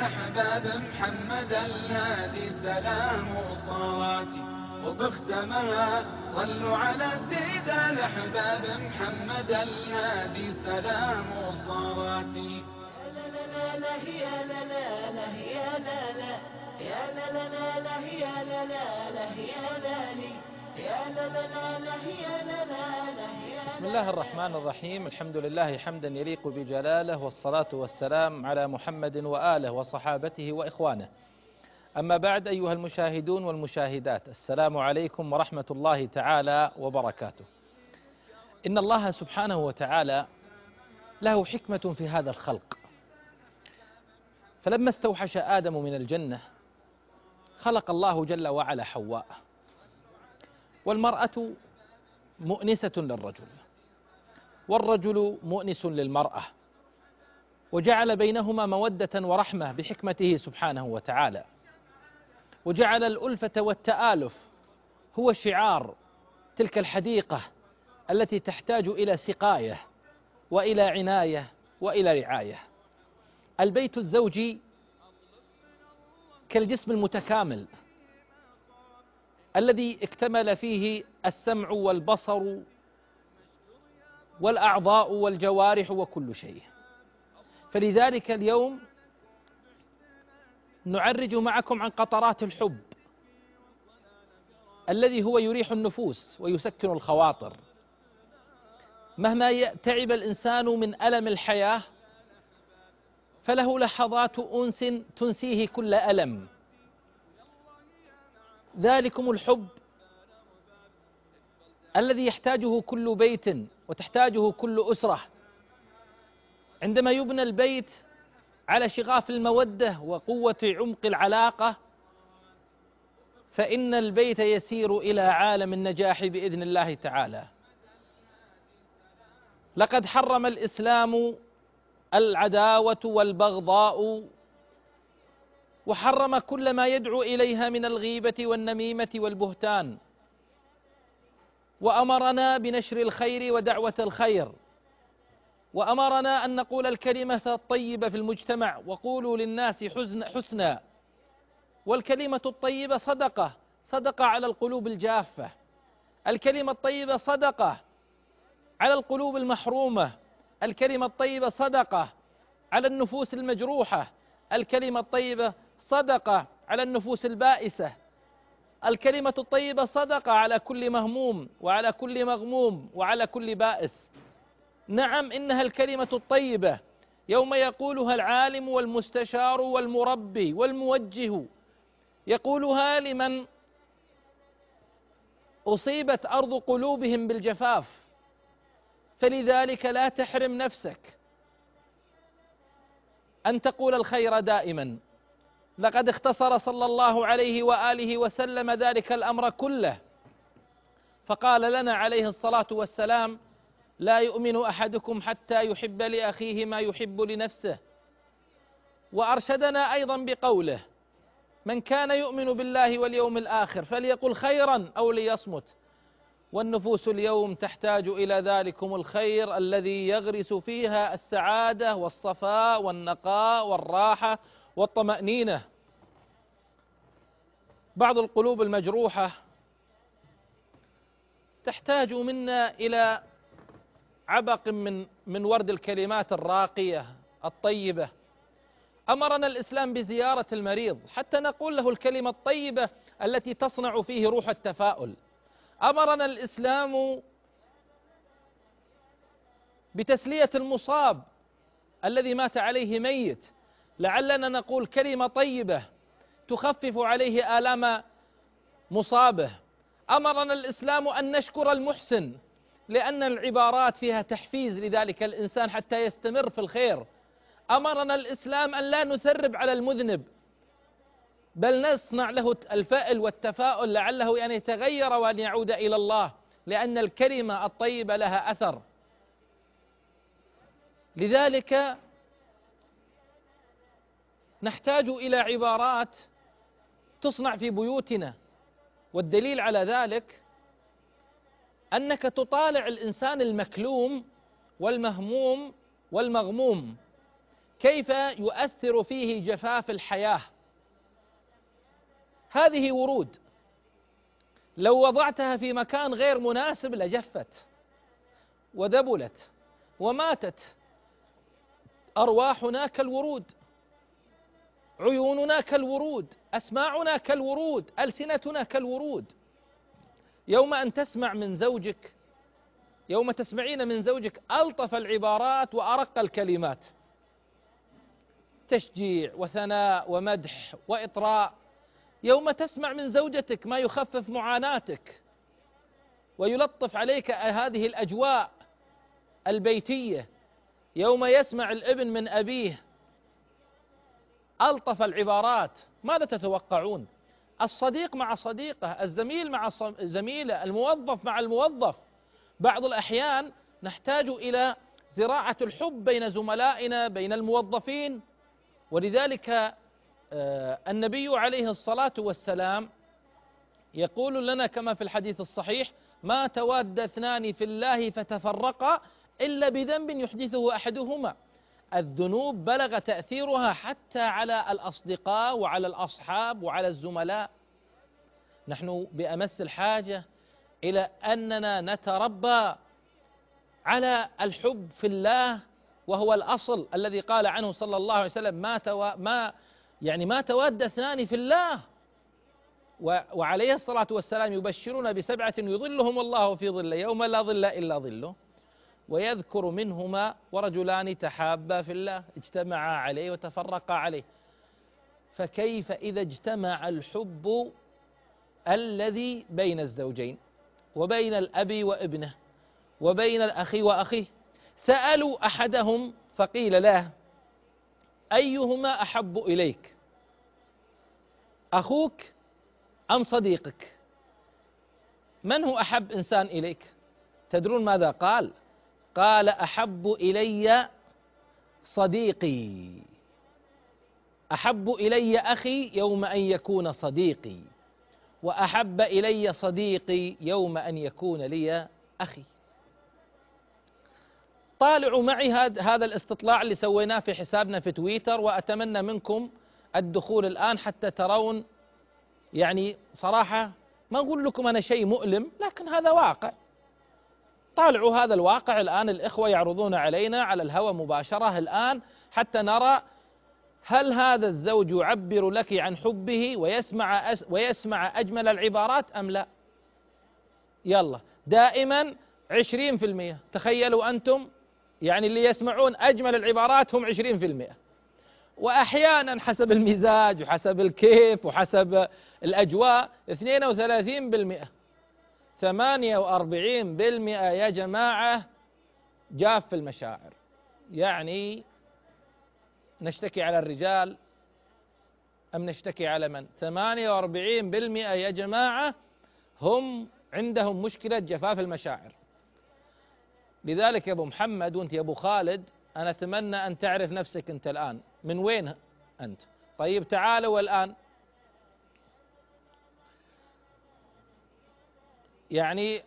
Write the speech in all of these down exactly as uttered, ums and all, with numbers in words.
الأحباب محمد الهادي سلام صلاتي، وبختمها صلوا على سيد الأحباب محمد الهادي سلام صلاتي. يا لا لا لا يا لا لا لا يا لا لا يا لا لا لا لا يا لا لا لا يا لا لي يا لا لا لا لا يا لا لا لا يا. بسم الله الرحمن الرحيم. الحمد لله حمدا يليق بجلاله، والصلاة والسلام على محمد وآله وصحابته وإخوانه. أما بعد، أيها المشاهدون والمشاهدات، السلام عليكم ورحمة الله تعالى وبركاته. إن الله سبحانه وتعالى له حكمة في هذا الخلق، فلما استوحش آدم من الجنة خلق الله جل وعلا حواء، والمرأة مؤنسة للرجل، والرجل مؤنس للمرأة، وجعل بينهما مودة ورحمة بحكمته سبحانه وتعالى، وجعل الألفة والتآلف هو شعار تلك الحديقة التي تحتاج إلى سقاية وإلى عناية وإلى رعاية. البيت الزوجي كالجسم المتكامل الذي اكتمل فيه السمع والبصر والأعضاء والجوارح وكل شيء. فلذلك اليوم نعرج معكم عن قطرات الحب الذي هو يريح النفوس ويسكن الخواطر. مهما تعب الإنسان من ألم الحياة فله لحظات أنس تنسيه كل ألم. ذلكم الحب الذي يحتاجه كل بيت وتحتاجه كل أسرة. عندما يبنى البيت على شغاف المودة وقوة عمق العلاقة فإن البيت يسير إلى عالم النجاح بإذن الله تعالى. لقد حرم الإسلام العداوة والبغضاء، وحرم كل ما يدعو إليها من الغيبة والنميمة والبهتان، وأمرنا بنشر الخير ودعوة الخير، وأمرنا أن نقول الكلمة الطيبة في المجتمع، وقولوا للناس حسنا. والكلمة الطيبة صدقة، صدقة على القلوب الجافة. الكلمة الطيبة صدقة على القلوب المحرومة. الكلمة الطيبة صدقة على النفوس المجروحة. الكلمة الطيبة صدقة على النفوس البائسة. الكلمة الطيبة صدقة على كل مهموم وعلى كل مغموم وعلى كل بائس. نعم، إنها الكلمة الطيبة يوم يقولها العالم والمستشار والمربي والموجه، يقولها لمن أصيبت أرض قلوبهم بالجفاف. فلذلك لا تحرم نفسك أن تقول الخير دائما. لقد اختصر صلى الله عليه وآله وسلم ذلك الأمر كله، فقال لنا عليه الصلاة والسلام: لا يؤمن أحدكم حتى يحب لأخيه ما يحب لنفسه. وأرشدنا أيضا بقوله: من كان يؤمن بالله واليوم الآخر فليقل خيرا أو ليصمت. والنفوس اليوم تحتاج إلى ذلكم الخير الذي يغرس فيها السعادة والصفاء والنقاء والراحة والطمأنينة. بعض القلوب المجروحة تحتاج منا إلى عبق من من ورد الكلمات الراقية الطيبة. أمرنا الإسلام بزيارة المريض حتى نقول له الكلمة الطيبة التي تصنع فيه روح التفاؤل. أمرنا الإسلام بتسلية المصاب الذي مات عليه ميت، لعلنا نقول كلمة طيبة تخفف عليه آلام مصابه. أمرنا الإسلام أن نشكر المحسن، لأن العبارات فيها تحفيز لذلك الإنسان حتى يستمر في الخير. أمرنا الإسلام أن لا نثرب على المذنب، بل نصنع له الفأل والتفاؤل لعله أن يتغير وأن يعود إلى الله، لأن الكلمة الطيبة لها أثر. لذلك نحتاج إلى عبارات تصنع في بيوتنا. والدليل على ذلك أنك تطالع الإنسان المكلوم والمهموم والمغموم كيف يؤثر فيه جفاف الحياة. هذه ورود لو وضعتها في مكان غير مناسب لجفت وذبلت وماتت. أرواحنا كالورود، عيوننا كالورود، أسماعنا كالورود، ألسنتنا كالورود. يوم أن تسمع من زوجك، يوم تسمعين من زوجك ألطف العبارات وأرق الكلمات، تشجيع وثناء ومدح وإطراء. يوم تسمع من زوجتك ما يخفف معاناتك ويلطف عليك هذه الأجواء البيتية. يوم يسمع الابن من أبيه ألطف العبارات، ماذا تتوقعون؟ الصديق مع صديقه، الزميل مع زميله، الموظف مع الموظف. بعض الأحيان نحتاج إلى زراعة الحب بين زملائنا، بين الموظفين. ولذلك النبي عليه الصلاة والسلام يقول لنا كما في الحديث الصحيح: ما تواد اثنان في الله فتفرقا إلا بذنب يحدثه أحدهما. الذنوب بلغ تأثيرها حتى على الأصدقاء وعلى الأصحاب وعلى الزملاء. نحن بأمس الحاجة إلى أننا نتربى على الحب في الله، وهو الأصل الذي قال عنه صلى الله عليه وسلم: ما توا ما يعني ما تواد اثنان في الله. وعليه الصلاة والسلام يبشرنا بسبعة يظلهم الله في ظله يوم لا ظل إلا ظله، ويذكر منهما: ورجلان تحابا في الله اجتمعا عليه وتفرقا عليه. فكيف إذا اجتمع الحب الذي بين الزوجين وبين الأب وابنه وبين الأخ وأخيه؟ سألوا أحدهم فقيل له: أيهما أحب إليك، أخوك أم صديقك؟ من هو أحب إنسان إليك؟ تدرون ماذا قال؟ قال: أحب إلي صديقي، أحب إلي أخي يوم أن يكون صديقي، وأحب إلي صديقي يوم أن يكون لي أخي. طالعوا معي هذا الاستطلاع اللي سويناه في حسابنا في تويتر، وأتمنى منكم الدخول الآن حتى ترون. يعني صراحة ما أقول لكم أنا شيء مؤلم، لكن هذا واقع. طالعوا هذا الواقع الآن، الإخوة يعرضون علينا على الهواء مباشرة الآن حتى نرى هل هذا الزوج يعبر لك عن حبه ويسمع ويسمع أجمل العبارات أم لا. يلا، دائما عشرين في المئة. تخيلوا أنتم، يعني اللي يسمعون أجمل العبارات هم عشرين في المئة، وأحيانا حسب المزاج وحسب الكيف وحسب الأجواء اثنين وثلاثين بالمئة. ثمانية وأربعين بالمئة يا جماعة جاف المشاعر. يعني نشتكي على الرجال أم نشتكي على من؟ ثمانية وأربعين بالمئة يا جماعة هم عندهم مشكلة جفاف المشاعر. لذلك يا أبو محمد وأنت يا أبو خالد، أنا أتمنى أن تعرف نفسك أنت الآن من وين أنت. طيب تعالوا الآن، يعني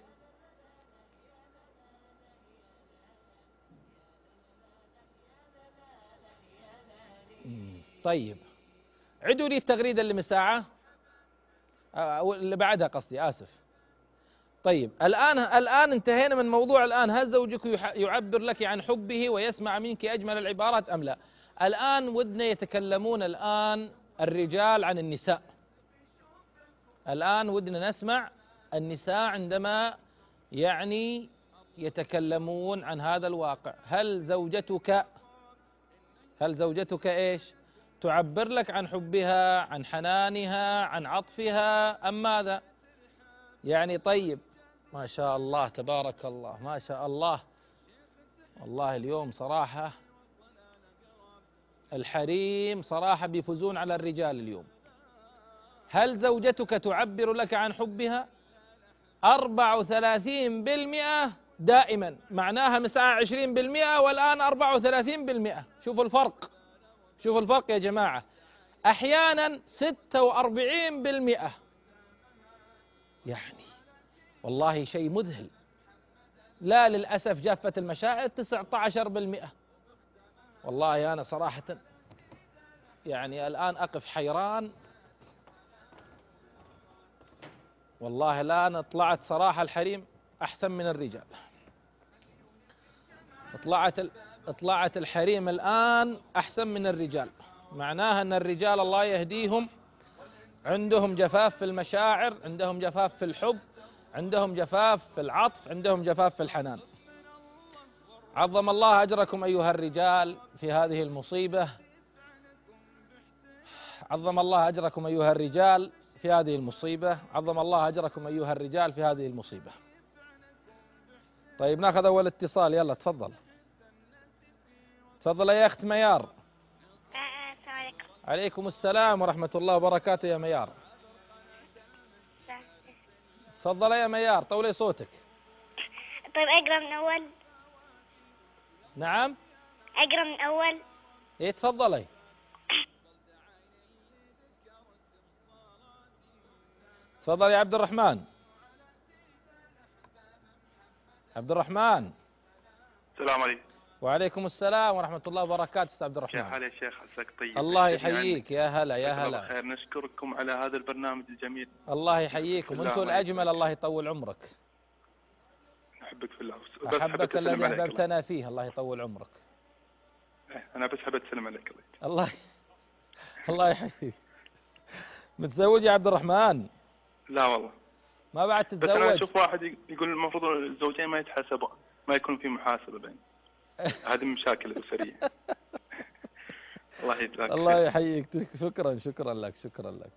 طيب عدوا لي التغريدة اللي من ساعة أو اللي بعدها قصدي، آسف. طيب الآن الآن انتهينا من موضوع الآن هل زوجك يعبر لك عن حبه ويسمع منك أجمل العبارات أم لا؟ الآن ودنا يتكلمون الآن الرجال عن النساء. الآن ودنا نسمع النساء عندما يعني يتكلمون عن هذا الواقع. هل زوجتك هل زوجتك إيش؟ تعبر لك عن حبها، عن حنانها، عن عطفها أم ماذا؟ يعني طيب، ما شاء الله تبارك الله، ما شاء الله. والله اليوم صراحة الحريم صراحة بيفوزون على الرجال اليوم. هل زوجتك تعبر لك عن حبها؟ أربعة وثلاثين بالمئة دائما، معناها مساء عشرين بالمئة والآن أربعة وثلاثين بالمئة. شوفوا الفرق، شوفوا الفرق يا جماعة. أحيانا ستة وأربعين بالمئة. يعني والله شيء مذهل. لا للأسف جافت المشاعر تسعة عشر بالمئة. والله أنا صراحة يعني الآن أقف حيران. والله الآن طلعت صراحة الحريم أحسن من الرجال. طلعت طلعت الحريم الآن أحسن من الرجال، معناها أن الرجال الله يهديهم عندهم جفاف في المشاعر، عندهم جفاف في الحب، عندهم جفاف في العطف، عندهم جفاف في الحنان. عظم الله أجركم أيها الرجال في هذه المصيبة، عظم الله أجركم أيها الرجال في هذه المصيبة، عظم الله أجركم أيها الرجال في هذه المصيبة. طيب ناخذ أول اتصال، يلا تفضل. تفضل يا أخت ميار. السلام عليكم. عليكم السلام ورحمة الله وبركاته يا ميار. تفضل يا ميار، طولي صوتك. طيب أقرأ من أول. نعم أقرأ من أول. إيه تفضلي. تفضل يا عبد الرحمن. عبد الرحمن. السلام عليكم. وعليكم السلام ورحمة الله وبركاته أستاذ عبد الرحمن. كيف حال يا شيخ؟ عساك طيب. الله يحييك، يا هلا يا هلا. خير، نشكركم على هذا البرنامج الجميل. الله يحييكم، أنتم الأجمل، الله يطول عمرك. أحبك في الله. أحبك الذي أحببتنا فيه، الله يطول عمرك. أنا بس حبيت أسلم عليك. الله الله يحييك. متزوج يا عبد الرحمن؟ لا والله. ما بعد تتزوج؟ بس أنا أشوف واحد يقول المفروض الزوجين ما يتحاسبوا، ما يكون في محاسبة بين. هذه مشاكل أسرية. الله يجزاك. الله يحييك، شكرا شكرا لك شكرا لك.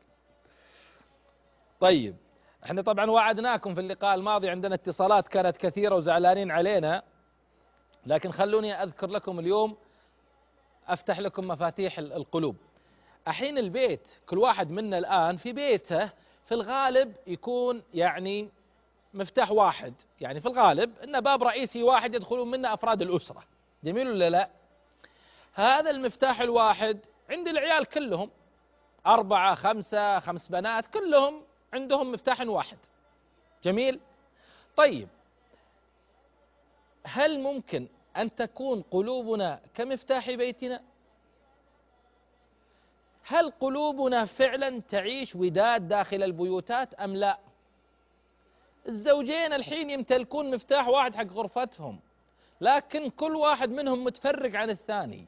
طيب احنا طبعا وعدناكم في اللقاء الماضي، عندنا اتصالات كانت كثيرة وزعلانين علينا، لكن خلوني أذكر لكم اليوم، أفتح لكم مفاتيح القلوب. الحين البيت، كل واحد منا الآن في بيته في الغالب يكون يعني مفتاح واحد، يعني في الغالب إن باب رئيسي واحد يدخلون منه أفراد الأسرة، جميل ولا لا؟ هذا المفتاح الواحد عند العيال كلهم، أربعة خمسة خمس بنات كلهم عندهم مفتاح واحد، جميل؟ طيب هل ممكن أن تكون قلوبنا كمفتاح بيتنا؟ هل قلوبنا فعلا تعيش وداد داخل البيوتات أم لا؟ الزوجين الحين يمتلكون مفتاح واحد حق غرفتهم، لكن كل واحد منهم متفرق عن الثاني.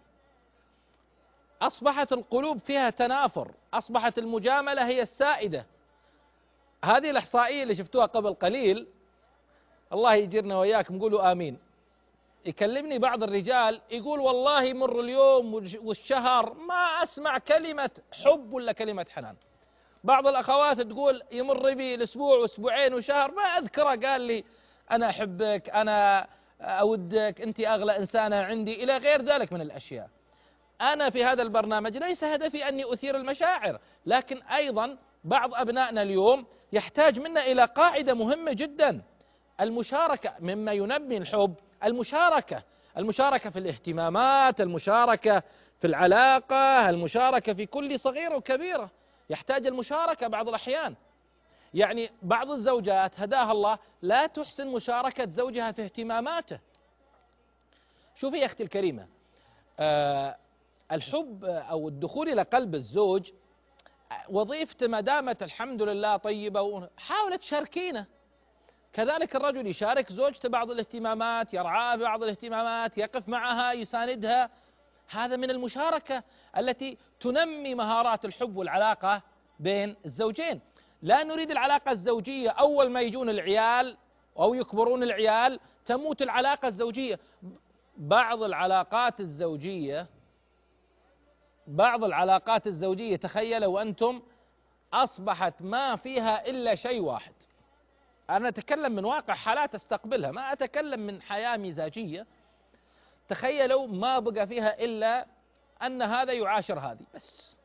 أصبحت القلوب فيها تنافر، أصبحت المجاملة هي السائدة. هذه الإحصائية اللي شفتوها قبل قليل، الله يجرنا وإياكم، قولوا آمين. يكلمني بعض الرجال يقول والله يمر اليوم والشهر ما أسمع كلمة حب ولا كلمة حنان. بعض الأخوات تقول يمر بي الأسبوع وأسبوعين وشهر ما أذكره قال لي أنا أحبك، أنا أودك، أنت أغلى إنسانة عندي، إلى غير ذلك من الأشياء. أنا في هذا البرنامج ليس هدفي أني أثير المشاعر، لكن أيضا بعض أبنائنا اليوم يحتاج منا إلى قاعدة مهمة جدا، المشاركة. مما ينمي الحب المشاركة، المشاركة في الاهتمامات، المشاركة في العلاقة، المشاركة في كل صغيرة وكبيرة، يحتاج المشاركة بعض الأحيان. يعني بعض الزوجات هداها الله لا تحسن مشاركة زوجها في اهتماماته. شوفي يا أختي الكريمة، آه الحب أو الدخول إلى قلب الزوج وظيفته ما دامت الحمد لله طيبة، حاولت تشاركينه. كذلك الرجل يشارك زوجته بعض الاهتمامات، يرعاها بعض الاهتمامات، يقف معها، يساندها. هذا من المشاركة التي تنمي مهارات الحب والعلاقة بين الزوجين. لا نريد العلاقة الزوجية أول ما يجون العيال أو يكبرون العيال تموت العلاقة الزوجية. بعض العلاقات الزوجية بعض العلاقات الزوجية تخيلوا أنتم أصبحت ما فيها إلا شيء واحد. أنا أتكلم من واقع حالات استقبلها، ما أتكلم من حياة مزاجية. تخيلوا ما بقى فيها إلا أن هذا يعاشر هذه بس،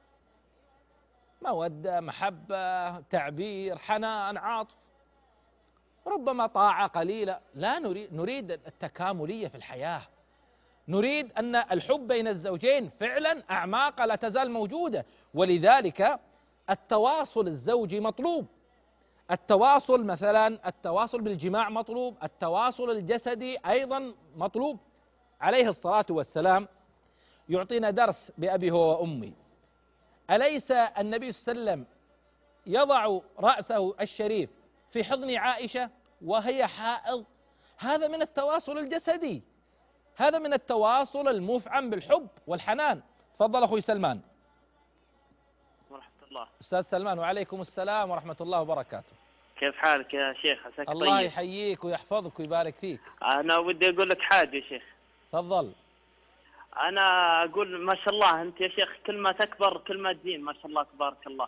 مودة، محبة، تعبير، حنان، عاطف، ربما طاعة قليلة. لا نريد نريد التكاملية في الحياة، نريد أن الحب بين الزوجين فعلا أعماق لا تزال موجودة. ولذلك التواصل الزوجي مطلوب، التواصل مثلا التواصل بالجماع مطلوب، التواصل الجسدي أيضا مطلوب. عليه الصلاة والسلام يعطينا درس بأبي هو وأمي. أليس النبي صلى الله عليه وسلم يضع رأسه الشريف في حضن عائشة وهي حائض؟ هذا من التواصل الجسدي، هذا من التواصل المفعم بالحب والحنان. تفضل أخوي سلمان. ورحمة الله. أستاذ سلمان. وعليكم السلام ورحمة الله وبركاته. كيف حالك يا شيخ؟ عساك طيب. الله يحييك ويحفظك ويبارك فيك. أنا ودي أقول لك حاجة يا شيخ. تفضل. أنا أقول ما شاء الله أنت يا شيخ كل ما تكبر كل ما تزين، ما شاء الله تبارك الله.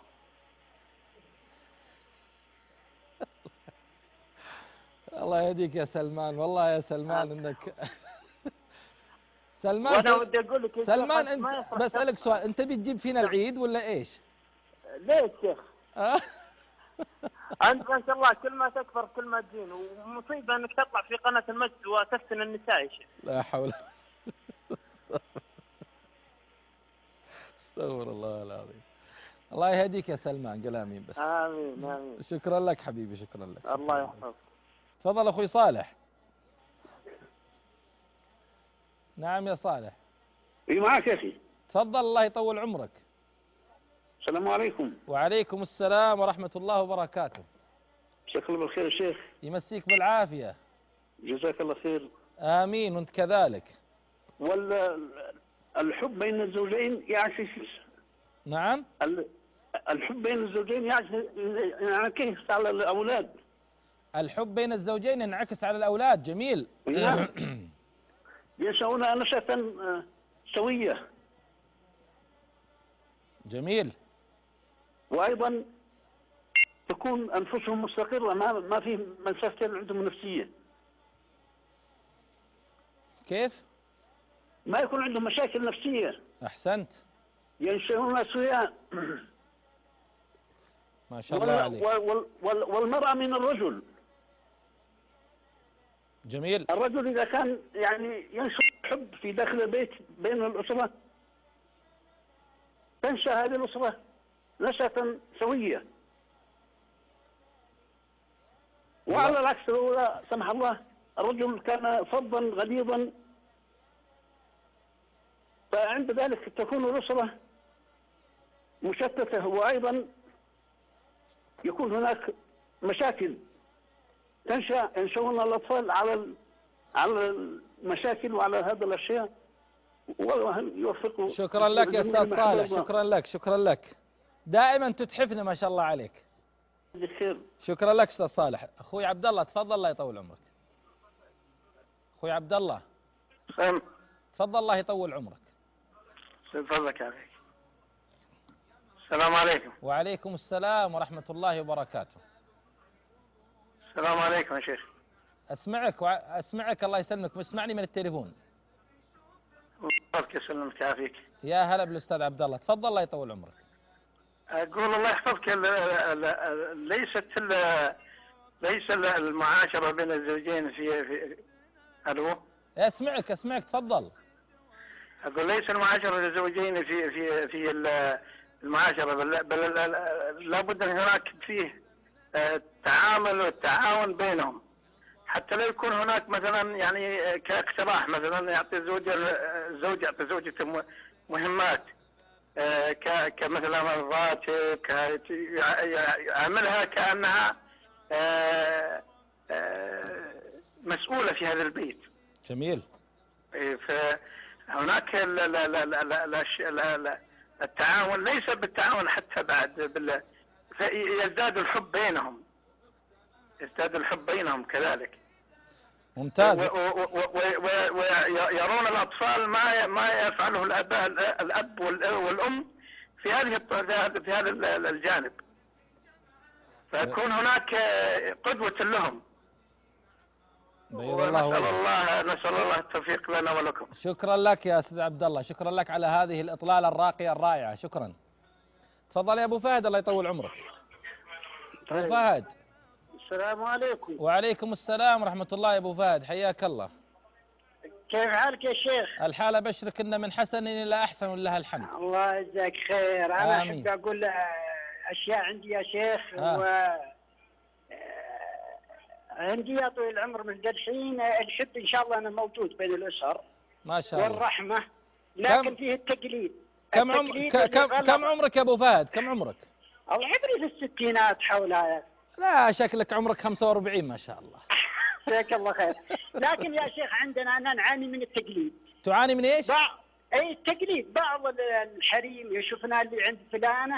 الله يهديك يا سلمان، والله يا سلمان انك سلمان. وانا ودي اقول لك يا سلمان شيخ انت بسألك سؤال، انت بتجيب فينا العيد ولا ايش؟ ليه شيخ؟ آه؟ انت ما شاء الله كل ما تكبر كل ما تزين، ومصيبه انك تطلع في قناه المجد وتفتن النساء يا شيخ. لا حول. استغفر الله العظيم. الله يهديك يا سلمان، قل امين بس. امين امين. شكرا لك حبيبي، شكرا لك. الله يحفظك. تفضل اخوي صالح. نعم يا صالح. اي معك يا اخي. تفضل الله يطول عمرك. السلام عليكم. وعليكم السلام ورحمة الله وبركاته. مساك الله بالخير يا شيخ. يمسيك بالعافية. جزاك الله خير. آمين وانت كذلك. والحب بين الزوجين يعكس. نعم. الحب بين الزوجين ينعكس على الأولاد. الحب بين الزوجين ينعكس على الأولاد. جميل. نعم. ينشأون نشأة سوية. جميل. وأيضا تكون أنفسهم مستقرة، ما ما في مشاكل عندهم نفسية. كيف؟ ما يكون عندهم مشاكل نفسية. أحسنت. ينشأون سويا. ما شاء الله عليك. وال وال والمرأة من الرجل. جميل. الرجل إذا كان يعني ينشأ الحب في داخل البيت بين الأسرة، تنشأ هذه الأسرة نشأة سوية. وعلى العكس لو لا سمح الله الرجل كان فظا غليظا، فعند ذلك تكون الأسرة مشتتة، وأيضا يكون هناك مشاكل تنشأ ينشؤون الأطفال على على المشاكل وعلى هذه الأشياء. والله يوفقه. شكرا لك يا أستاذ صالح، شكرا لك، شكرا لك. دائما تتحفنا ما شاء الله عليك. بخير. شكرا لك أستاذ صالح. أخوي عبد الله تفضل الله يطول عمرك. أخوي عبد الله. سلام. تفضل الله يطول عمرك. فضلك عليك. السلام عليكم. وعليكم السلام ورحمة الله وبركاته. السلام عليكم يا شيخ. أسمعك وع... أسمعك الله يسلمك، اسمعني من التليفون. الله يسلمك يعافيك. يا هلا بالأستاذ عبد الله، تفضل الله يطول عمرك. أقول الله يحفظك، ليست ليس المعاشرة بين الزوجين في في ألو. أسمعك أسمعك تفضل. أقول ليس المعاشرة للزوجين في في في المعاشرة، بل, بل لابد أن هناك فيه التعامل والتعاون بينهم، حتى لا يكون هناك مثلا يعني كاقتراح، مثلا يعطي الزوج الزوج يعطي زوجته مهمات كمثلا الراتب، يعملها كأنها مسؤولة في هذا البيت. جميل. فهناك التعاون ليس بالتعاون حتى بعد بال فيزداد الحب بينهم، يزداد الحب بينهم كذلك. ممتاز. ويرون الأطفال ما ما يفعله الأب الأب والأم في هذه في هذا الجانب، فيكون هناك قدوة لهم. ونسأل الله نسأل الله التوفيق لنا ولكم. شكرا لك يا أستاذ عبد الله، شكرا لك على هذه الإطلالة الراقية الرائعة، شكرا. تفضل يا أبو فهد الله يطول عمرك. أبو فهد. السلام عليكم. وعليكم السلام ورحمة الله يا أبو فهد، حياك الله. كيف حالك يا شيخ؟ الحالة بشرك إن من حسن إلى أحسن ولله الحمد. الله يجزاك خير. أنا أحب أقول أشياء عندي يا شيخ. آه. و عندي يا طويل العمر من الحين الحب إن شاء الله أنا موجود بين الأسر. ما شاء الله. والرحمة لكن كم فيه التقليد. كم عم التقليد ك- اللي كم غلط. كم عمرك يا ابو فهد؟ كم عمرك؟ أو عمري في الستينات حولها يا لا شكلك عمرك خمسة وأربعين ما شاء الله. جزاك الله خير. لكن يا شيخ عندنا أنا نعاني من التقليد. تعاني من ايش؟ بعض أي التقليد، بعض الحريم يشوفنا اللي عند فلانة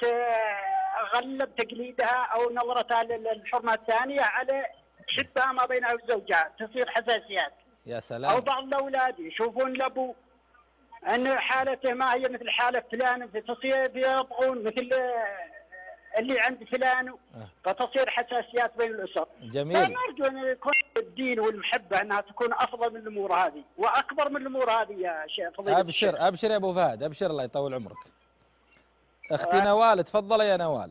تغلب تقليدها أو نظرتها للحرمة الثانية على حبها ما بينها وزوجها، تصير حساسيات. يا أو سلام. بعض الأولاد يشوفون الأبو أن حالته ما هي مثل حالة فلان، فتصير يبغون مثل اللي عند فلان، فتصير حساسيات بين الأسر. جميل. فنرجو أن يكون الدين والمحبة أنها تكون أفضل من الأمور هذه وأكبر من الأمور هذه يا شيخ فضيلة الشيخ. ابشر ابشر يا ابو فهد، ابشر الله يطول عمرك. اختي آه. نوال تفضلي يا نوال.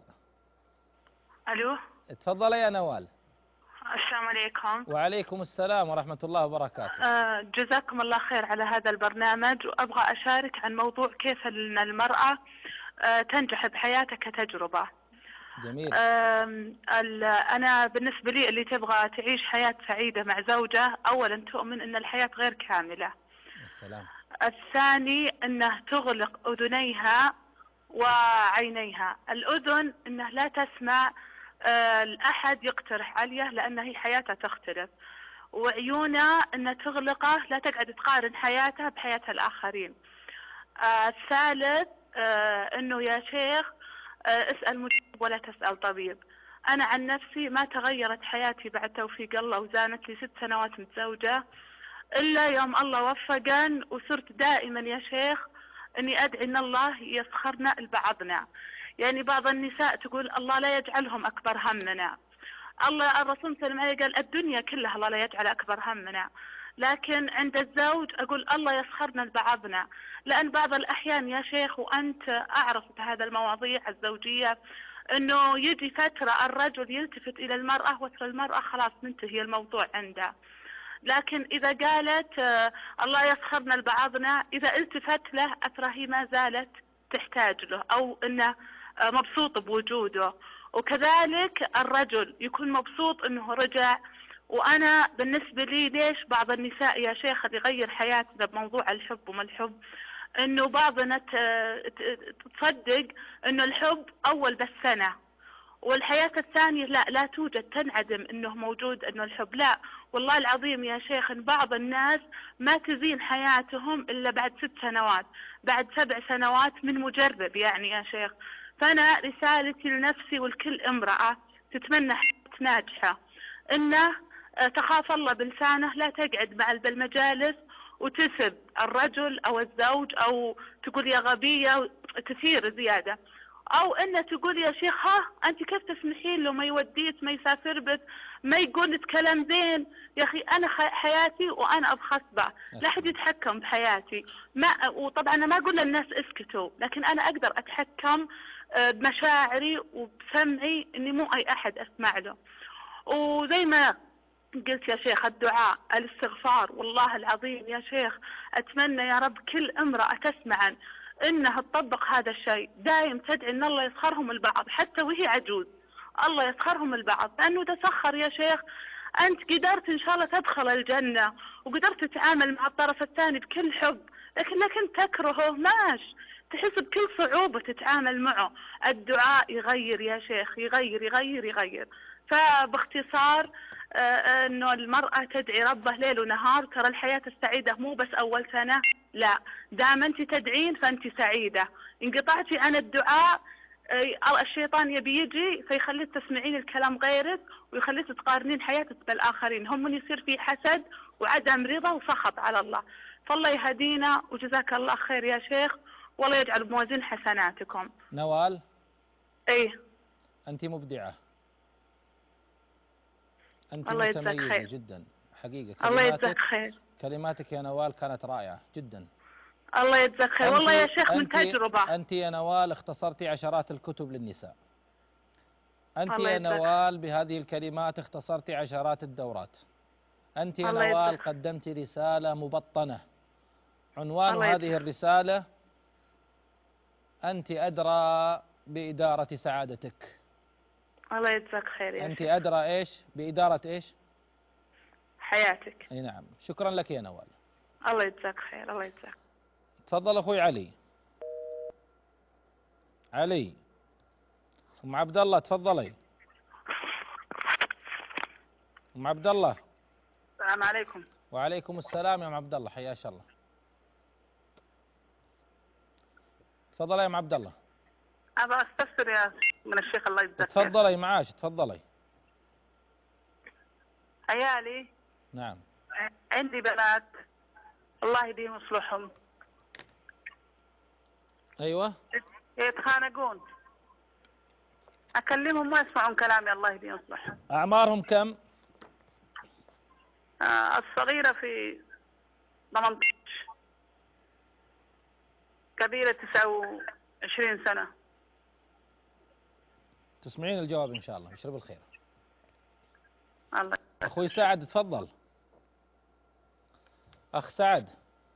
الو. تفضلي يا نوال. السلام عليكم. وعليكم السلام ورحمة الله وبركاته. آه جزاكم الله خير على هذا البرنامج، وأبغى أشارك عن موضوع كيف أن المرأة آه تنجح بحياتها كتجربة. جميل. آه أنا بالنسبة لي اللي تبغى تعيش حياة سعيدة مع زوجة، أولا تؤمن أن الحياة غير كاملة. السلام. الثاني أنه تغلق أذنيها وعينيها. الأذن أنه لا تسمع آه الأحد يقترح عليه لأن هي حياتها تختلف، وعيونها أن تغلقه لا تقعد تقارن حياتها بحياة الآخرين. آه الثالث آه أنه يا شيخ آه اسأل مجيب ولا تسأل طبيب. أنا عن نفسي ما تغيرت حياتي بعد توفيق الله، وزانت لي ست سنوات متزوجة إلا يوم الله وفقن، وصرت دائما يا شيخ أني أدعي أن الله يسخرنا لبعضنا. يعني بعض النساء تقول الله لا يجعلهم أكبر همنا. الله الرسول صلى الله عليه وسلم قال الدنيا كلها الله لا يجعل أكبر همنا، لكن عند الزوج أقول الله يسخرنا لبعضنا. لأن بعض الأحيان يا شيخ، وأنت أعرف بهذا المواضيع الزوجية، أنه يجي فترة الرجل يلتفت إلى المرأة وترى المرأة خلاص منتهي الموضوع عنده. لكن إذا قالت الله يسخرنا لبعضنا، إذا التفت له أترى هي ما زالت تحتاج له، أو أنه مبسوط بوجوده. وكذلك الرجل يكون مبسوط أنه رجع. وأنا بالنسبة لي ليش بعض النساء يا شيخ اللي يغير حياتنا بموضوع الحب وما الحب، أنه بعضنا تصدق أنه الحب أول بس سنة، والحياة الثانية لا لا توجد، تنعدم أنه موجود أنه الحب. لا والله العظيم يا شيخ إن بعض الناس ما تزين حياتهم إلا بعد ست سنوات، بعد سبع سنوات من مجرب يعني يا شيخ. فأنا رسالتي لنفسي ولكل امرأة تتمنى حياة ناجحة، إنه تخاف الله بلسانه، لا تقعد مع بالمجالس وتسب الرجل أو الزوج، أو تقول يا غبية تثير زيادة، أو إنه تقول يا شيخ ها أنت كيف تسمحين له ما يوديك ما يسافر بك ما يقول لك كلام زين. يا أخي أنا حياتي وأنا أبخس به، لا حد يتحكم بحياتي. ما وطبعا أنا ما أقول للناس اسكتوا، لكن أنا أقدر أتحكم بمشاعري وبسمعي إني مو أي أحد أسمع له. وزي ما قلت يا شيخ الدعاء الاستغفار، والله العظيم يا شيخ أتمنى يا رب كل امرأة تسمع إنها تطبق هذا الشيء، دايم تدعي إن الله يسخرهم البعض حتى وهي عجوز، الله يسخرهم البعض، لأنه تسخر يا شيخ أنت قدرت إن شاء الله تدخل الجنة وقدرت تتعامل مع الطرف الثاني بكل حب، لكن لكن تكرهه ماش تحس بكل صعوبة تتعامل معه. الدعاء يغير يا شيخ، يغير يغير يغير. فباختصار آه انه المرأة تدعي ربه ليل ونهار. ترى الحياة السعيدة مو بس اول سنة، لا دام انت تدعين فانت سعيدة. انقطعتي عن الدعاء آه الشيطان يبي يجي فيخليك تسمعين الكلام غيرك ويخليك تقارنين حياتك بالاخرين، هم من يصير في حسد وعدم رضا وسخط على الله. فالله يهدينا وجزاك الله خير يا شيخ، والله يجعل بموازين حسناتكم. نوال ايه انت مبدعة، أنت الله يجزاك متميزة خير جدا حقيقة. الله يجزاك خير. كلماتك يا نوال كانت رائعة جدا. الله يجزاك خير والله يا شيخ من تجربة. أنت يا نوال اختصرتي عشرات الكتب للنساء. أنت يا يجزاك. نوال بهذه الكلمات اختصرتي عشرات الدورات. أنت يا نوال يجزاك. قدمت رسالة مبطنة، عنوان الله هذه يجزاك. الرسالة أنت أدرى بإدارة سعادتك. الله يجزاك خير يا أنت شيخ. أدرى إيش بإدارة إيش حياتك. أي نعم. شكرا لك يا نوال. الله يجزاك خير الله يجزاك. تفضل أخوي علي. علي. أم عبد الله تفضلي. أم عبد الله. السلام عليكم. وعليكم السلام يا أم عبد الله، حياك الله. تفضلي يا أم عبد الله. أبغى أستفسر يا من الشيخ الله يجزاك. تفضلي معاش تفضلي. عيالي. نعم. عندي بنات الله يهديهم ويصلحهم. أيوة. يتخانقون، أكلمهم ما يسمعون كلامي الله يهديهم ويصلحهم. أعمارهم كم؟ آه الصغيرة في ثمانية عشر، كبيرة تسعة وعشرين سنة. تسمعين الجواب إن شاء الله. يشرب الخير. الله. أخوي سعد تفضل. أخ سعد.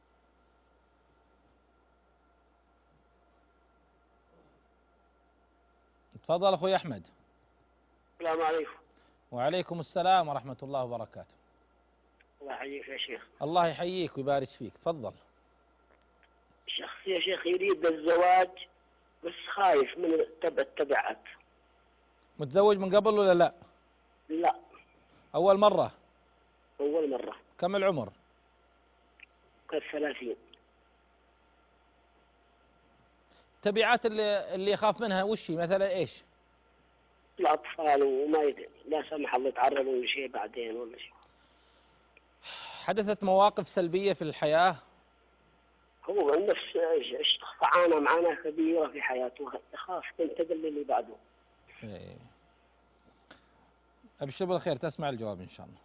تفضل أخوي أحمد. السلام عليكم. وعليكم السلام ورحمة الله وبركاته. الله يحييك يا شيخ. الله يحييك ويبارك فيك. تفضل. شخص يا شيخ يريد الزواج بس خايف من التبع التبعات. متزوج من قبل ولا لا؟ لا. أول مرة؟ أول مرة. كم العمر؟ قد ثلاثين. التبعات اللي اللي يخاف منها وش هي مثلا ايش؟ الأطفال وما يد... لا سمح الله يتعرضوا لشيء بعدين ولا شيء. حدثت مواقف سلبية في الحياة؟ هو نفس عانى معاناة كبيرة في حياته، يخاف تنتقل للي بعده. ايه. أبشر بالخير، تسمع الجواب إن شاء الله.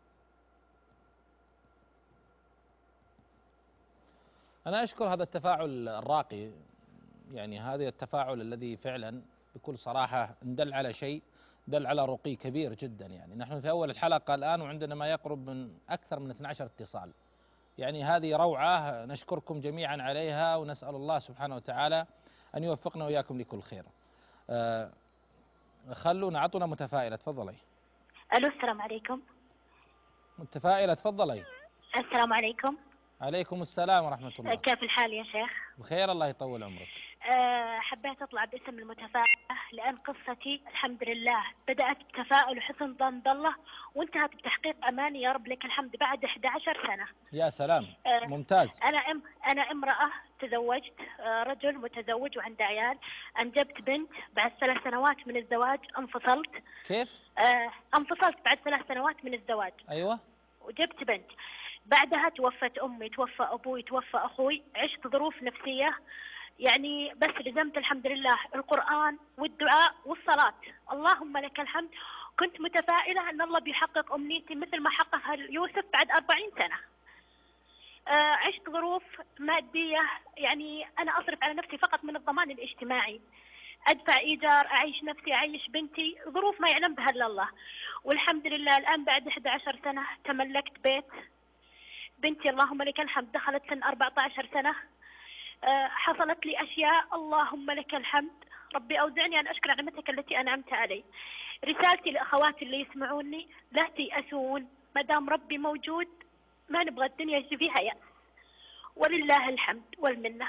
أنا أشكر هذا التفاعل الراقي، يعني هذا التفاعل الذي فعلا بكل صراحة ندل على شيء، دل على رقي كبير جدا. يعني نحن في أول الحلقة الآن وعندنا ما يقرب من أكثر من اثني عشر اتصال، يعني هذه روعة نشكركم جميعا عليها، ونسأل الله سبحانه وتعالى أن يوفقنا وإياكم لكل خير. أه خلونا أعطونا متفائلة. تفضلي. ألو السلام عليكم. متفائلة تفضلي. السلام عليكم. عليكم السلام ورحمة الله. كيف الحال يا شيخ؟ بخير الله يطول عمرك. أه حبيت أطلع باسم المتفائلة لأن قصتي الحمد لله بدأت بتفاؤل وحسن ظن بالله وانتهت بتحقيق أماني يا رب لك الحمد بعد إحدى عشرة سنة. يا سلام. أه ممتاز. أنا أم أنا امرأة تزوجت، أه رجل متزوج وعنده عيال، أنجبت بنت بعد ثلاث سنوات من الزواج انفصلت. كيف؟ أه انفصلت بعد ثلاث سنوات من الزواج. أيوة. وجبت بنت. بعدها توفت أمي، توفى أبوي، توفى أخوي، عشت ظروف نفسية يعني، بس لزمت الحمد لله القرآن والدعاء والصلاة، اللهم لك الحمد. كنت متفائلة أن الله بيحقق أمنيتي مثل ما حققها يوسف بعد أربعين سنة. آه عشت ظروف مادية، يعني أنا أصرف على نفسي فقط من الضمان الاجتماعي، أدفع إيجار، أعيش نفسي، أعيش بنتي، ظروف ما يعلم بها إلا الله. والحمد لله الآن بعد إحدى عشرة سنة تملكت بيت، بنتي اللهم لك الحمد دخلت سن أربعة عشر سنة. أه حصلت لي أشياء اللهم لك الحمد، ربي أوزعني أن أشكر نعمتك التي أنعمت علي. رسالتي لأخواتي اللي يسمعوني لا تيأسون، ما دام ربي موجود ما نبغى الدنيا يجي فيها يأس، ولله الحمد والمنة.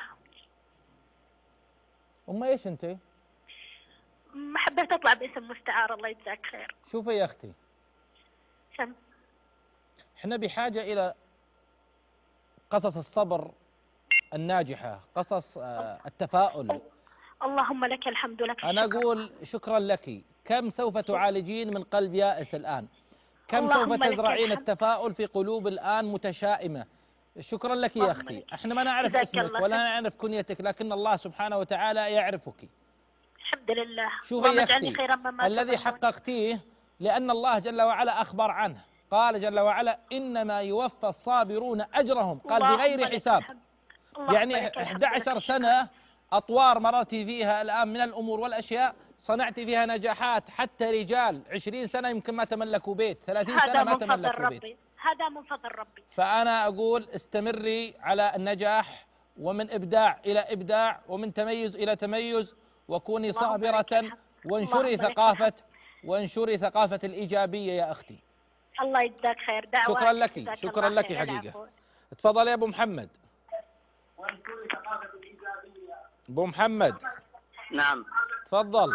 أم إيش أنت؟ ما حبيت أطلع باسم مستعار الله يجزاك خير. شوفي يا أختي، سم. إحنا بحاجة إلى قصص الصبر الناجحة، قصص التفاؤل. اللهم لك الحمد لك الشكر. أنا أقول شكرا لك. كم سوف تعالجين من قلب يائس الآن؟ كم سوف تزرعين التفاؤل في قلوب الآن متشائمة؟ شكرا لك يا أختي. احنا ما نعرف اسمك ولا نعرف كنيتك، لكن الله سبحانه وتعالى يعرفك. الحمد لله. شوفي يا أختي، الذي حققتيه لأن الله جل وعلا أخبر عنه، قال جل وعلا إنما يوفى الصابرون أجرهم، قال بغير حساب. يعني إحدى عشرة سنة أطوار مررتي فيها الآن من الأمور والأشياء، صنعتي فيها نجاحات، حتى رجال عشرين سنة يمكن ما تملكوا بيت، ثلاثين سنة ما تملكوا بيت. هذا من فضل ربي. فأنا أقول استمري على النجاح، ومن إبداع إلى إبداع، ومن تميز إلى تميز، وكوني صابرة، وانشري ثقافة وانشري ثقافة الإيجابية يا أختي. الله يجزاك خير. دعوات. شكرا لك، شكرا لك حقيقة. تفضل يا أبو محمد. ونسوي ثقافة الإيجابية. أبو محمد نعم. تفضل.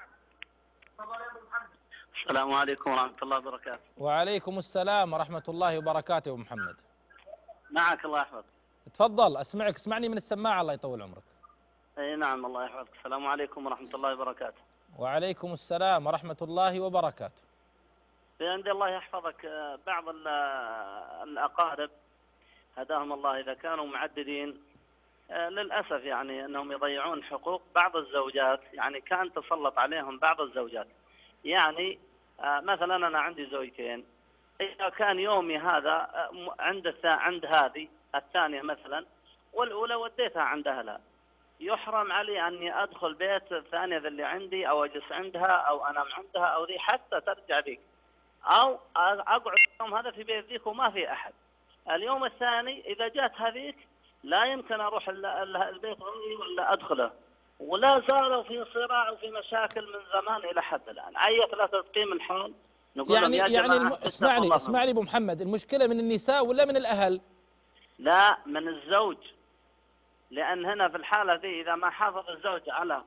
السلام عليكم ورحمة الله وبركاته. وعليكم السلام ورحمة الله وبركاته. أبو محمد معك الله يحفظك. تفضل أسمعك، اسمعني من السماعة الله يطول عمرك. أي نعم الله يحفظك. السلام عليكم ورحمة الله وبركاته. وعليكم السلام ورحمة الله وبركاته. عندي الله يحفظك بعض الأقارب هداهم الله إذا كانوا معددين للأسف يعني أنهم يضيعون حقوق بعض الزوجات، يعني كان تسلط عليهم بعض الزوجات. يعني مثلا أنا عندي زوجتين، إذا كان يومي هذا عند عند هذه الثانية مثلا والأولى وديتها عند أهلها، يحرم علي أني أدخل بيت الثانية اللي عندي أو أجلس عندها أو أنام عندها أو ذي حتى ترجع ذيك، أو أقعد اليوم هذا في بيت ذيك وما في أحد. اليوم الثاني إذا جات هذيك لا يمكن أروح البيت عندي ولا أدخله، ولا زالوا في صراع وفي مشاكل من زمان إلى حد الآن. أية لا تقيم الحال نقول يعني يا يعني الم... جماعة اسمعني اسمعني أبو محمد، المشكلة من النساء ولا من الأهل؟ لا من الزوج، لأن هنا في الحالة ذي إذا ما حافظ الزوج على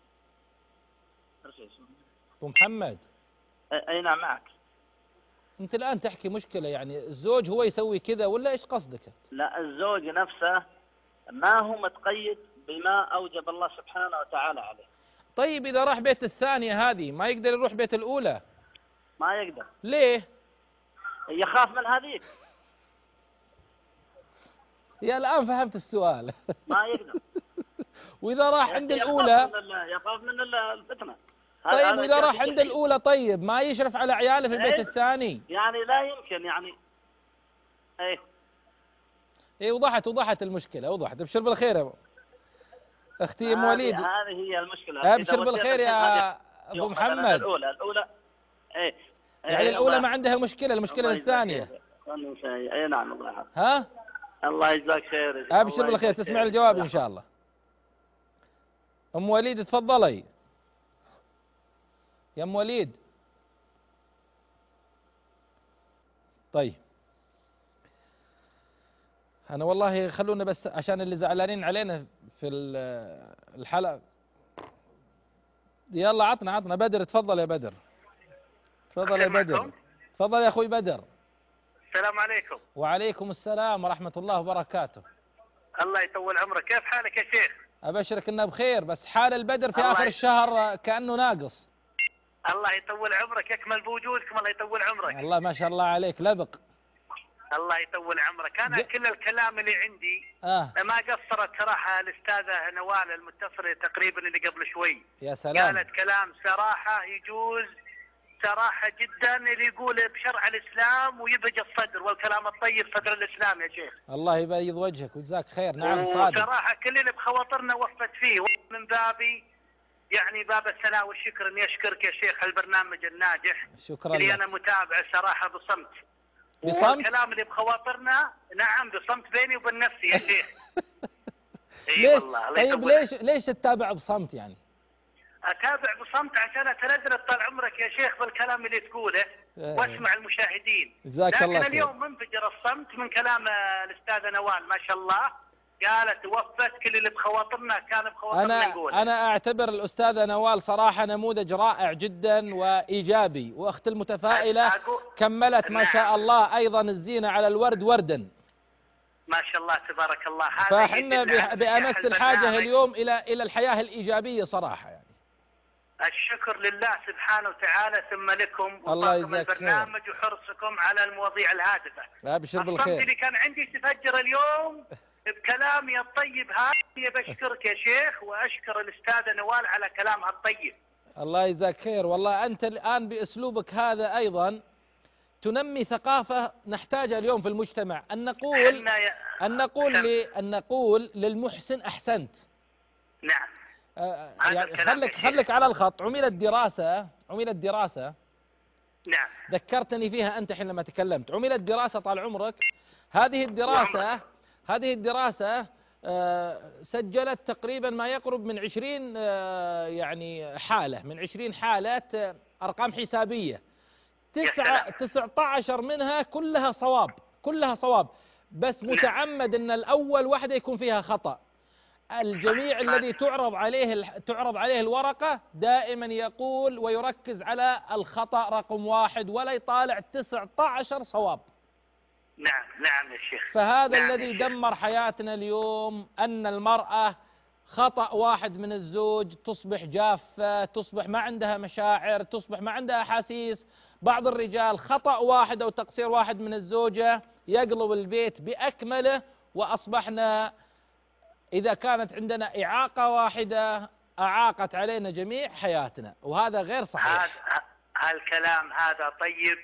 أبو محمد. أي نعم معك. أنت الآن تحكي مشكلة، يعني الزوج هو يسوي كذا ولا إيش قصدك؟ لا الزوج نفسه ما هو متقيد بما أوجب الله سبحانه وتعالى عليه. طيب إذا راح بيت الثانية هذه ما يقدر يروح بيت الأولى؟ ما يقدر. ليه؟ يخاف من هذيك. يا الآن فهمت السؤال. ما يقدر. وإذا راح عند الأولى يخاف من الفتنة. طيب وإذا راح عند الأولى طيب ما يشرف على عياله في البيت ايه؟ الثاني؟ يعني لا يمكن يعني. ايه ايه وضحت وضحت المشكلة، وضحت. ابشر بالخير يا اختي ام وليد. هذه هي المشكلة. ابشر بالخير يا ابو محمد. الأولى الأولى ايه يعني الأولى ما عندها مشكلة، المشكلة الثانية. اي نعم الله يحفظك. ها؟ الله يجزاك خير. ابشر بالخير، تسمع الجواب ان شاء الله. ام وليد تفضلي. يا ام وليد. طيب انا والله خلونا بس عشان اللي زعلانين علينا في الحلقة. يلا عطنا عطنا بدر، تفضل يا بدر. تفضل يا بدر. تفضل يا اخوي بدر. السلام عليكم. وعليكم السلام ورحمة الله وبركاته. الله يطول عمرك، كيف حالك يا شيخ؟ ابشرك انه بخير، بس حال البدر في اخر الشهر كأنه ناقص. الله يطول عمرك، يكمل بوجودكم، الله يطول عمرك. الله ما شاء الله عليك لبق. الله يطول عمرك. انا ج... كل الكلام اللي عندي آه. ما قصرت صراحه الاستاذه نوال المتصله تقريبا اللي قبل شوي. يا سلام. قالت كلام صراحه يجوز صراحه جدا، اللي يقول بشرع الاسلام ويبهج الصدر، والكلام الطيب صدر الاسلام يا شيخ. الله يبيض وجهك وجزاك خير. نعم صادق. وصراحه كل اللي بخواطرنا وفت فيه، من بابي يعني باب الثناء والشكر اني اشكرك يا شيخ البرنامج الناجح. شكرا اللي لك. انا متابع صراحه بصمت. بصمت؟ والكلام اللي بخواطرنا نعم بصمت بيني وبين نفسي يا شيخ. اي ليش؟ والله. طيب ليش ليش تتابع بصمت يعني؟ اتابع بصمت عشان اتردد طال عمرك يا شيخ بالكلام اللي تقوله واسمع المشاهدين. جزاك الله لكن خير. اليوم منفجر الصمت من كلام الاستاذه نوال ما شاء الله، قالت وفت كل اللي بخواطرنا كان بخواطرنا أنا نقول. أنا أعتبر الأستاذة نوال صراحة نموذج رائع جدا وإيجابي، وأخت المتفائلة كملت ما شاء الله أيضا الزينة على الورد وردا. ما شاء الله تبارك الله. فاحنا بأمس الحاجة اليوم إلى إلى الحياة الإيجابية صراحة يعني. الشكر لله سبحانه وتعالى ثم لكم الله وطاقم البرنامج خير. وحرصكم على المواضيع الهادفة. أبشر بالخير. الصمت اللي كان عندي تفجر اليوم بكلامي الطيب هذا. بشكرك يا شيخ وأشكر الأستاذة نوال على كلامها الطيب. الله يجزاك خير. والله أنت الآن بأسلوبك هذا أيضا تنمي ثقافة نحتاجها اليوم في المجتمع، أن نقول أن نقول أن نقول للمحسن أحسنت. نعم. آه يعني خلك خلك على الخط. عملت دراسة عملت دراسة نعم. ذكرتني فيها أنت حينما تكلمت. عملت دراسة طال عمرك. هذه الدراسة هذه الدراسة آه سجلت تقريبا ما يقرب من عشرين آه يعني حالة من عشرين حالات آه أرقام حسابية. تسعة تسعة عشر منها كلها صواب كلها صواب. بس متعمد أن الأول واحدة يكون فيها خطأ. الجميع الذي تعرض عليه تعرض عليه الورقة دائما يقول ويركز على الخطأ رقم واحد ولا يطالع تسعة عشر صواب. نعم نعم يا شيخ. فهذا نعم الذي دمر حياتنا اليوم، أن المرأة خطأ واحد من الزوج تصبح جافة، تصبح ما عندها مشاعر، تصبح ما عندها أحاسيس. بعض الرجال خطأ واحد أو تقصير واحد من الزوجة يقلب البيت بأكمله، وأصبحنا إذا كانت عندنا إعاقة واحدة أعاقت علينا جميع حياتنا، وهذا غير صحيح. هذا هالكلام هذا طيب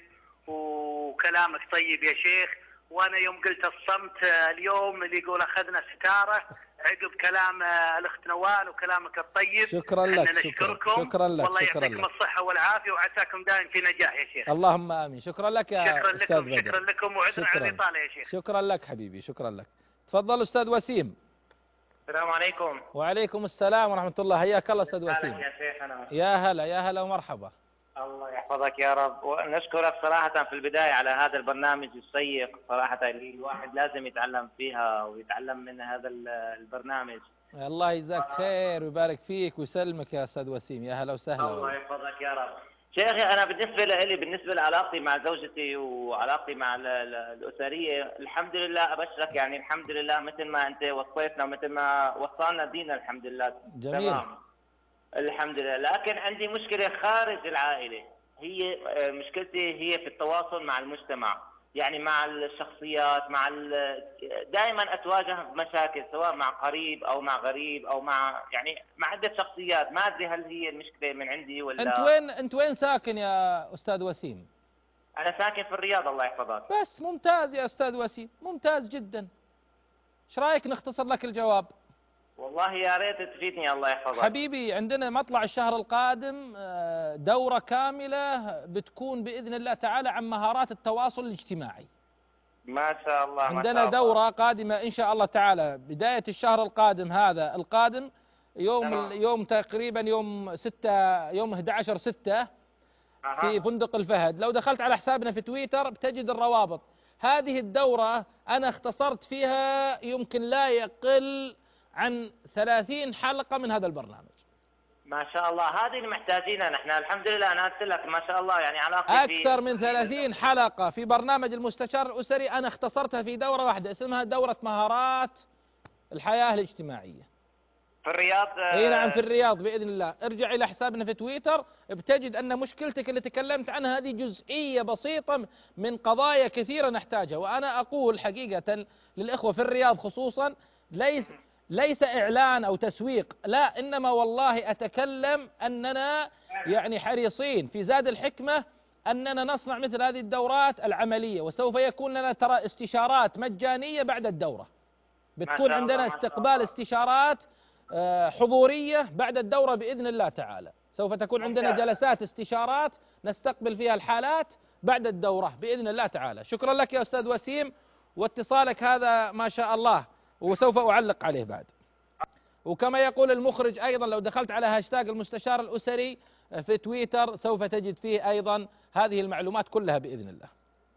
وكلامك طيب يا شيخ، وأنا يوم قلت الصمت اليوم اللي يقول أخذنا ستارة عقب كلام الأخت نوال وكلامك الطيب. شكرا لك. نشكركم. شكرا لك. والله شكرا يعطيكم لك. الصحة والعافية وعساكم دائم في نجاح يا شيخ. اللهم آمين. شكرا لك يا شكرا أستاذ لكم. بدر. شكرا لكم وعذرا على الإطالة يا شيخ. شكرا لك حبيبي. شكرا لك. تفضل أستاذ وسيم. السلام عليكم. وعليكم السلام ورحمة الله. حياك الله أستاذ وسيم. يا شيخنا. يا هلا يا هلا ومرحبا. الله يحفظك يا رب، ونشكرك صراحة في البداية على هذا البرنامج الشيق صراحة اللي الواحد لازم يتعلم فيها ويتعلم من هذا البرنامج. الله يجزاك خير ويبارك فيك ويسلمك يا أستاذ وسيم. يا هلا وسهلا. الله يحفظك يا رب. شيخي أنا بالنسبة لي بالنسبة لعلاقتي مع زوجتي وعلاقتي مع الأسرية الحمد لله أبشرك، يعني الحمد لله مثل ما أنت وصيتنا ومثل ما وصلنا ديننا الحمد لله. جميل. تمام. الحمد لله، لكن عندي مشكلة خارج العائلة، هي مشكلتي هي في التواصل مع المجتمع، يعني مع الشخصيات، مع دائما أتواجه بمشاكل سواء مع قريب أو مع غريب أو مع يعني مع عدة شخصيات، ما أدري هل هي المشكلة من عندي ولا. أنت وين أنت وين ساكن يا أستاذ وسيم؟ أنا ساكن في الرياض. الله يحفظك. بس ممتاز يا أستاذ وسيم، ممتاز جدا. إيش رأيك نختصر لك الجواب؟ والله يا ريت تفيدني. الله يحفظك حبيبي. عندنا مطلع الشهر القادم دورة كاملة بتكون بإذن الله تعالى عن مهارات التواصل الاجتماعي. ما شاء الله. عندنا ما شاء الله. دورة قادمة إن شاء الله تعالى بداية الشهر القادم هذا القادم يوم تمام. يوم تقريبا يوم ستة يوم أحد عشر ستة أه. في فندق الفهد. لو دخلت على حسابنا في تويتر بتجد الروابط. هذه الدورة أنا اختصرت فيها يمكن لا يقل عن ثلاثين حلقة من هذا البرنامج. ما شاء الله. هذه اللي محتاجينها نحن الحمد لله. أنا قلت لك ما شاء الله يعني علاقتي أكثر من ثلاثين حلقة في برنامج المستشار الأسري أنا اختصرتها في دورة واحدة اسمها دورة مهارات الحياة الاجتماعية في الرياض. اي نعم في الرياض بإذن الله. ارجع إلى حسابنا في تويتر بتجد أن مشكلتك اللي تكلمت عنها هذه جزئية بسيطة من قضايا كثيرة نحتاجها. وأنا أقول حقيقة للإخوة في الرياض خصوصا ليس ليس إعلان أو تسويق، لا، إنما والله أتكلم أننا يعني حريصين في زاد الحكمة أننا نصنع مثل هذه الدورات العملية، وسوف يكون لنا ترى استشارات مجانية بعد الدورة. بتكون عندنا استقبال استشارات حضورية بعد الدورة بإذن الله تعالى. سوف تكون عندنا جلسات استشارات نستقبل فيها الحالات بعد الدورة بإذن الله تعالى. شكرا لك يا أستاذ وسيم واتصالك هذا ما شاء الله، وسوف أعلق عليه بعد. وكما يقول المخرج أيضا لو دخلت على هاشتاج المستشار الأسري في تويتر سوف تجد فيه أيضا هذه المعلومات كلها بإذن الله.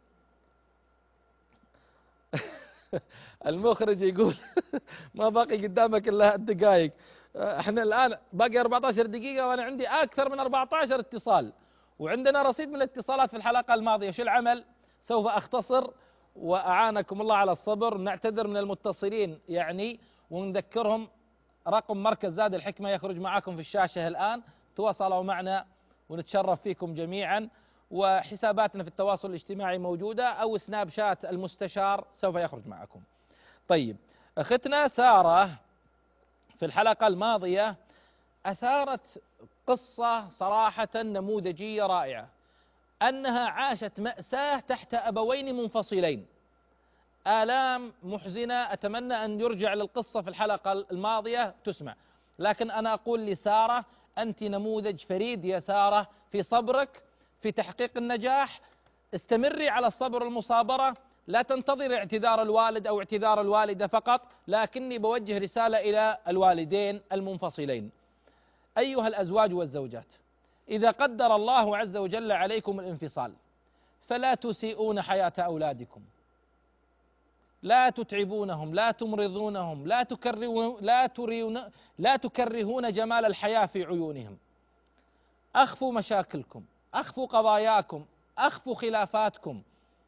المخرج يقول ما باقي قدامك إلا الدقائق. احنا الآن باقي أربعة عشر دقيقة وأنا عندي أكثر من أربعة عشر اتصال، وعندنا رصيد من الاتصالات في الحلقة الماضية. شو العمل؟ سوف أختصر وأعانكم الله على الصبر. نعتذر من المتصلين يعني ونذكرهم رقم مركز زاد الحكمة يخرج معكم في الشاشة الآن. تواصلوا معنا ونتشرف فيكم جميعا، وحساباتنا في التواصل الاجتماعي موجودة أو سناب شات المستشار سوف يخرج معكم. طيب، أختنا سارة في الحلقة الماضية أثارت قصة صراحة نموذجية رائعة، أنها عاشت مأساة تحت أبوين منفصلين، آلام محزنة. أتمنى أن يرجع للقصة في الحلقة الماضية تسمع. لكن أنا أقول لسارة أنت نموذج فريد يا سارة في صبرك في تحقيق النجاح. استمري على الصبر والمصابرة، لا تنتظر اعتذار الوالد أو اعتذار الوالدة فقط، لكني بوجه رسالة إلى الوالدين المنفصلين. أيها الأزواج والزوجات، إذا قدر الله عز وجل عليكم الانفصال فلا تسيئون حياة أولادكم، لا تتعبونهم، لا تمرضونهم، لا تكرهون لا تريون لا تكرهون جمال الحياة في عيونهم. أخفوا مشاكلكم، أخفوا قضاياكم، أخفوا خلافاتكم.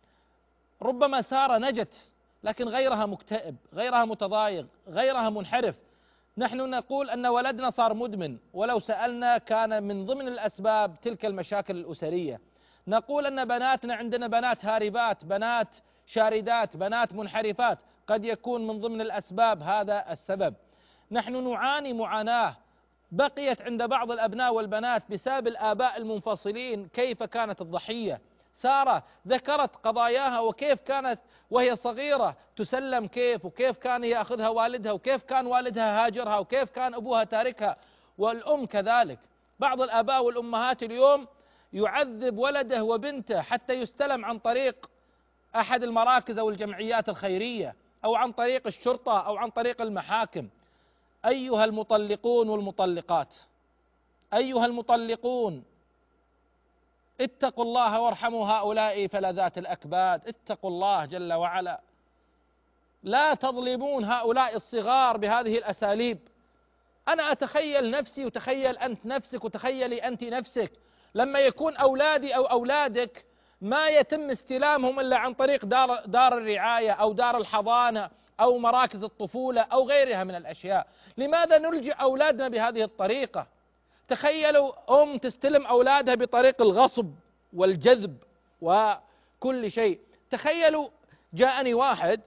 ربما سارة نجت لكن غيرها مكتئب، غيرها متضايق، غيرها منحرف. نحن نقول أن ولدنا صار مدمن، ولو سألنا كان من ضمن الأسباب تلك المشاكل الأسرية. نقول أن بناتنا، عندنا بنات هاربات، بنات شاردات، بنات منحرفات، قد يكون من ضمن الأسباب هذا السبب. نحن نعاني معاناة بقيت عند بعض الأبناء والبنات بسبب الآباء المنفصلين. كيف كانت الضحية سارة ذكرت قضاياها، وكيف كانت وهي صغيرة تسلم كيف، وكيف كان يأخذها والدها، وكيف كان والدها هاجرها، وكيف كان أبوها تاركها، والأم كذلك. بعض الآباء والأمهات اليوم يعذب ولده وبنته حتى يستلم عن طريق أحد المراكز أو الجمعيات الخيرية، أو عن طريق الشرطة، أو عن طريق المحاكم. أيها المطلقون والمطلقات، أيها المطلقون، اتقوا الله وارحموا هؤلاء فلذات الأكباد. اتقوا الله جل وعلا، لا تظلمون هؤلاء الصغار بهذه الأساليب. أنا أتخيل نفسي وتخيل أنت نفسك وتخيلي أنت نفسك، لما يكون أولادي أو أولادك ما يتم استلامهم إلا عن طريق دار, دار الرعاية أو دار الحضانة أو مراكز الطفولة أو غيرها من الأشياء. لماذا نلجئ أولادنا بهذه الطريقة؟ تخيلوا أم تستلم أولادها بطريق الغصب والجذب وكل شيء. تخيلوا جاءني واحد،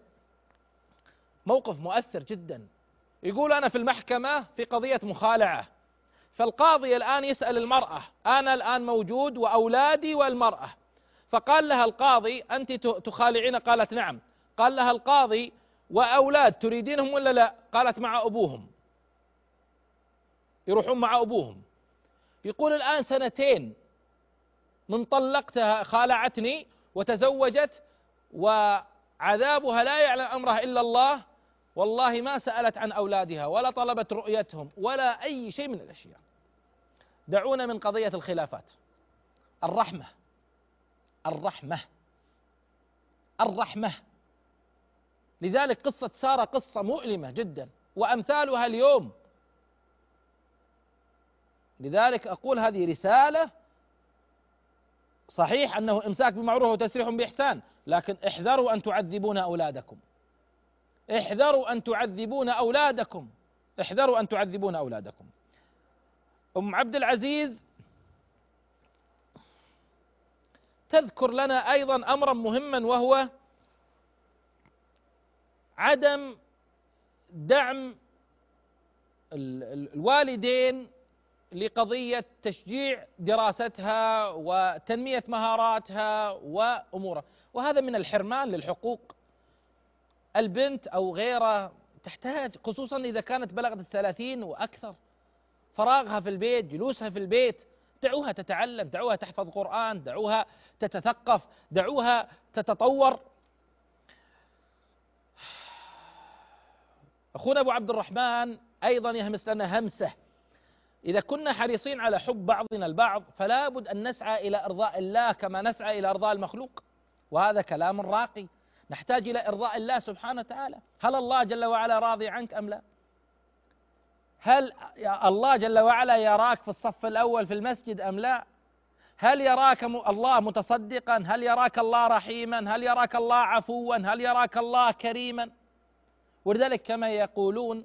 موقف مؤثر جدا، يقول أنا في المحكمة في قضية مخالعة، فالقاضي الآن يسأل المرأة، أنا الآن موجود وأولادي والمرأة، فقال لها القاضي أنت تخالعين؟ قالت نعم. قال لها القاضي وأولاد تريدينهم ولا لا؟ قالت مع أبوهم، يروحون مع أبوهم. يقول الآن سنتين من طلقتها، خالعتني وتزوجت وعذابها لا يعلم أمرها إلا الله، والله ما سألت عن أولادها ولا طلبت رؤيتهم ولا أي شيء من الأشياء. دعونا من قضية الخلافات. الرحمة الرحمة الرحمة. لذلك قصة سارة قصة مؤلمة جدا، وأمثالها اليوم. لذلك أقول هذه رسالة، صحيح أنه إمساك بمعروف وتسريح بإحسان، لكن احذروا أن تعذبون أولادكم، احذروا أن تعذبون أولادكم، احذروا أن تعذبون أولادكم. أم عبد العزيز تذكر لنا أيضا أمرا مهما، وهو عدم دعم الوالدين لقضية تشجيع دراستها وتنمية مهاراتها وأمورها، وهذا من الحرمان للحقوق. البنت أو غيرها تحتاج، خصوصا إذا كانت بلغت الثلاثين وأكثر، فراغها في البيت، جلوسها في البيت، دعوها تتعلم، دعوها تحفظ قرآن، دعوها تتثقف، دعوها تتطور. أخونا أبو عبد الرحمن أيضا يهمس لنا همسة، إذا كنا حريصين على حب بعضنا البعض فلا بد أن نسعى إلى إرضاء الله كما نسعى إلى إرضاء المخلوق، وهذا كلام راقي. نحتاج إلى إرضاء الله سبحانه وتعالى. هل الله جل وعلا راضي عنك أم لا؟ هل الله جل وعلا يراك في الصف الأول في المسجد أم لا؟ هل يراك الله متصدقا؟ هل يراك الله رحيما؟ هل يراك الله عفوا؟ هل يراك الله كريما؟ ولذلك كما يقولون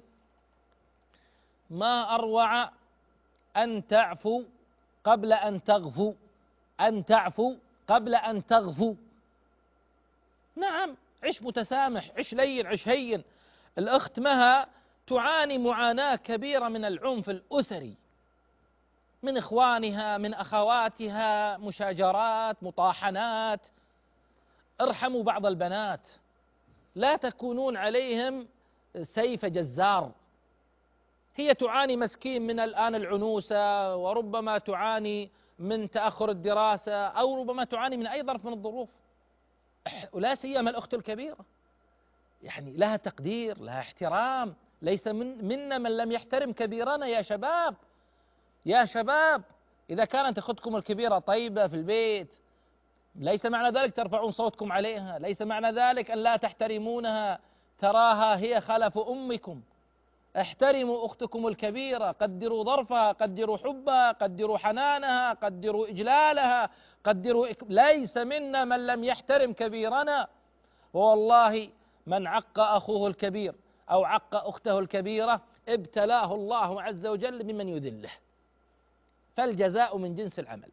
ما أروع أن تعفو قبل أن تغفو، أن تعفو قبل أن تغفو. نعم، عش متسامح، عش لين، عش هين. الأخت مها تعاني معاناة كبيرة من العنف الأسري، من إخوانها، من أخواتها، مشاجرات، مطاحنات. ارحموا بعض البنات، لا تكونون عليهم سيف جزار. هي تعاني مسكين من الآن العنوسة، وربما تعاني من تأخر الدراسة، أو ربما تعاني من أي ظرف من الظروف، ولا سيما الأخت الكبيرة، يعني لها تقدير، لها احترام. ليس من منا من لم يحترم كبيرنا. يا شباب، يا شباب، إذا كانت أختكم الكبيرة طيبة في البيت ليس معنى ذلك ترفعون صوتكم عليها، ليس معنى ذلك أن لا تحترمونها، تراها هي خلف أمكم. احترموا أختكم الكبيرة، قدروا ظرفها، قدروا حبها، قدروا حنانها، قدروا إجلالها، قدروا إك... ليس منا من لم يحترم كبيرنا. والله من عق أخوه الكبير أو عق أخته الكبيرة ابتلاه الله عز وجل بمن يذله، فالجزاء من جنس العمل.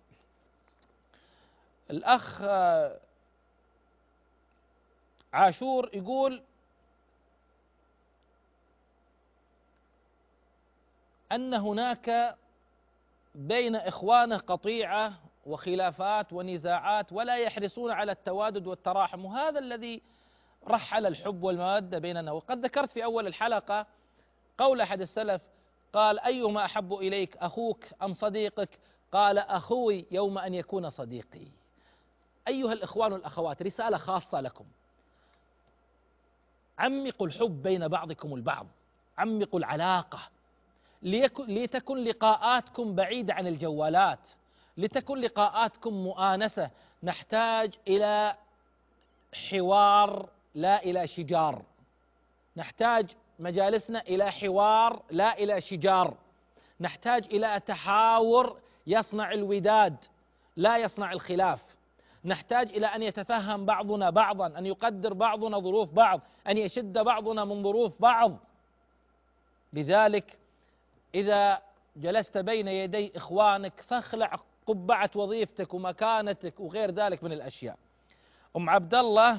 الأخ عاشور يقول أن هناك بين إخوانه قطيعة وخلافات ونزاعات ولا يحرصون على التوادد والتراحم، وهذا الذي رحل الحب والمودة بيننا. وقد ذكرت في أول الحلقة قول أحد السلف قال: أيهما أحب إليك أخوك أم صديقك؟ قال: أخوي يوم أن يكون صديقي. أيها الإخوان والأخوات، رسالة خاصة لكم: عمقوا الحب بين بعضكم البعض، عمقوا العلاقة، لتكن لقاءاتكم بعيدة عن الجوالات، لتكن لقاءاتكم مؤانسة. نحتاج إلى حوار لا إلى شجار، نحتاج مجالسنا إلى حوار لا إلى شجار، نحتاج إلى تحاور يصنع الوداد لا يصنع الخلاف، نحتاج إلى أن يتفهم بعضنا بعضا، أن يقدر بعضنا ظروف بعض، أن يشد بعضنا من ظروف بعض. لذلك إذا جلست بين يدي إخوانك فاخلع قبعة وظيفتك ومكانتك وغير ذلك من الأشياء. أم عبد الله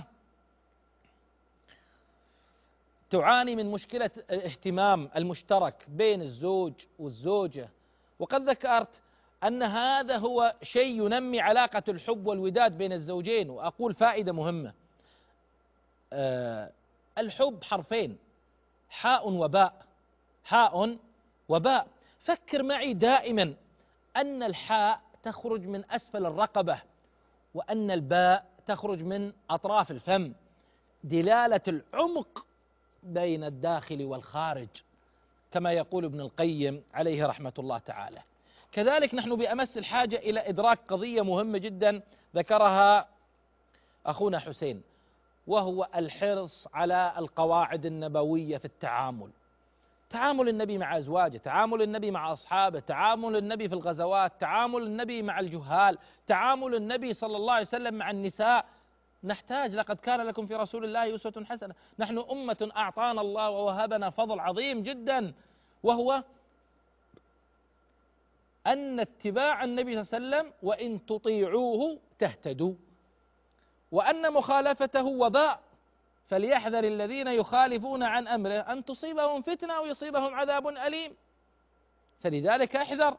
تعاني من مشكلة الاهتمام المشترك بين الزوج والزوجة، وقد ذكرت أن هذا هو شيء ينمي علاقة الحب والوداد بين الزوجين. وأقول فائدة مهمة: أه الحب حرفين، حاء وباء، حاء وباء. فكر معي دائما أن الحاء تخرج من أسفل الرقبة وأن الباء تخرج من أطراف الفم، دلالة العمق بين الداخل والخارج، كما يقول ابن القيم عليه رحمة الله تعالى. كذلك نحن بأمس الحاجة إلى إدراك قضية مهمة جدا ذكرها أخونا حسين، وهو الحرص على القواعد النبوية في التعامل. تعامل النبي مع أزواجه، تعامل النبي مع أصحابه، تعامل النبي في الغزوات، تعامل النبي مع الجهال، تعامل النبي صلى الله عليه وسلم مع النساء. نحتاج، لقد كان لكم في رسول الله أسوة حسنة. نحن أمة أعطانا الله ووهبنا فضل عظيم جدا، وهو أن اتباع النبي صلى الله عليه وسلم وإن تطيعوه تهتدوا، وأن مخالفته وباء، فليحذر الذين يخالفون عن أمره أن تصيبهم فتنة أو يصيبهم عذاب أليم. فلذلك احذر.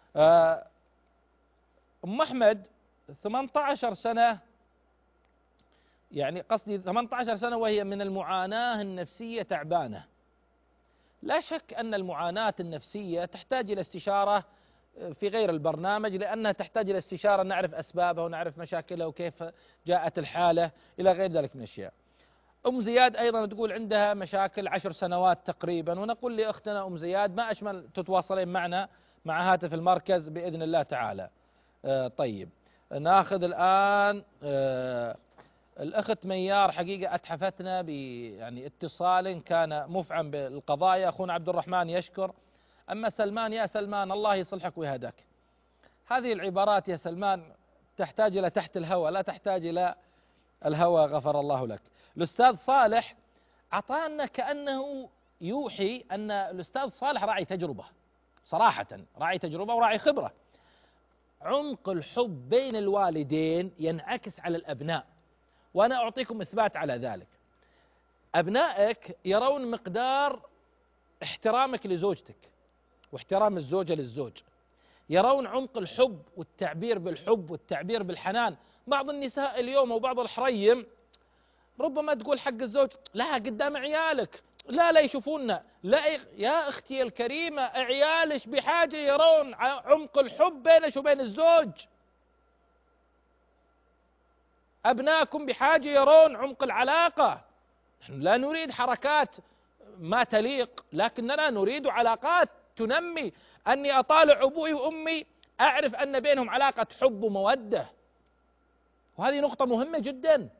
أم أحمد ثمانية عشر سنة، يعني قصدي ثمانية عشر سنة وهي من المعاناة النفسية تعبانة. لا شك أن المعاناة النفسية تحتاج إلى استشارة في غير البرنامج، لأنها تحتاج إلى استشارة نعرف أسبابها ونعرف مشاكلها وكيف جاءت الحالة إلى غير ذلك من الأشياء. أم زياد أيضا تقول عندها مشاكل عشر سنوات تقريبا، ونقول لأختنا أم زياد ما أشمل تتواصلين معنا مع هاتف المركز بإذن الله تعالى. آه طيب، ناخذ الآن آه الأخت ميار، حقيقة أتحفتنا ب يعني اتصال كان مفعم بالقضايا. أخونا عبد الرحمن يشكر. أما سلمان، يا سلمان الله يصلحك ويهداك، هذه العبارات يا سلمان تحتاج إلى تحت الهوى، لا تحتاج إلى الهوى، غفر الله لك. الأستاذ صالح أعطانا كأنه يوحي أن الأستاذ صالح راعي تجربة، صراحة راعي تجربة وراعي خبرة. عمق الحب بين الوالدين ينعكس على الأبناء، وأنا أعطيكم إثبات على ذلك. أبنائك يرون مقدار احترامك لزوجتك واحترام الزوجة للزوج، يرون عمق الحب والتعبير بالحب والتعبير بالحنان. بعض النساء اليوم وبعض الحريم ربما تقول حق الزوج لا قدام عيالك، لا لا يشوفونا، لا يا أختي الكريمة، عيالش بحاجة يرون عمق الحب بينش وبين الزوج، أبناءكم بحاجة يرون عمق العلاقة. نحن لا نريد حركات ما تليق، لكننا نريد علاقات تنمي. أني أطالع أبوي وأمي أعرف أن بينهم علاقة حب ومودة، وهذه نقطة مهمة جدا.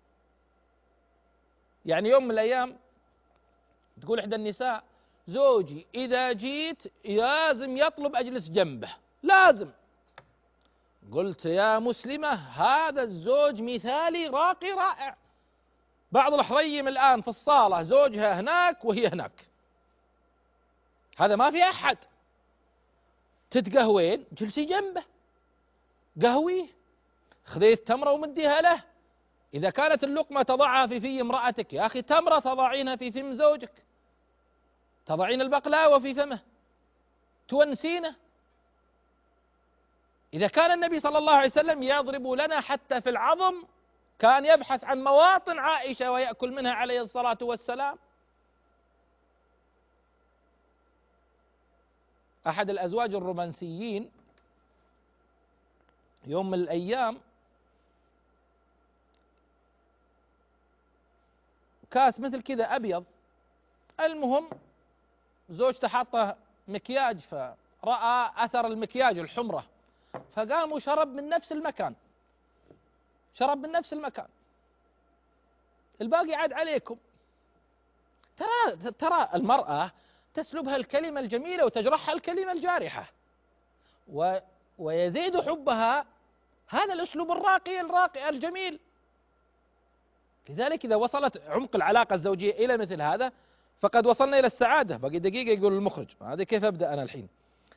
يعني يوم من الأيام تقول إحدى النساء: زوجي إذا جيت لازم يطلب أجلس جنبه، لازم. قلت يا مسلمة هذا الزوج مثالي راقي رائع. بعض الحريم الآن في الصالة زوجها هناك وهي هناك، هذا ما في أحد. تتقهوين جلسي جنبه، قهويه، خذيت تمرة ومديها له. إذا كانت اللقمة تضعها في في امرأتك، يا أخي تمرة تضعينها في فم زوجك، تضعين البقلاوة في فمه، تونسينه. إذا كان النبي صلى الله عليه وسلم يضرب لنا حتى في العظم، كان يبحث عن مواطن عائشة ويأكل منها عليه الصلاة والسلام. أحد الأزواج الرومانسيين يوم من الأيام كاس مثل كذا أبيض، المهم زوجته حاطه مكياج فرأى أثر المكياج الحمرة، فقام وشرب من نفس المكان، شرب من نفس المكان. الباقي عاد عليكم. ترى ترى المرأة تسلبها الكلمة الجميلة وتجرحها الكلمة الجارحة، و ويزيد حبها هذا الأسلوب الراقي الراقي الجميل. لذلك إذا وصلت عمق العلاقة الزوجية إلى مثل هذا فقد وصلنا إلى السعادة. باقي دقيقة يقول المخرج، هذا كيف أبدأ أنا الحين؟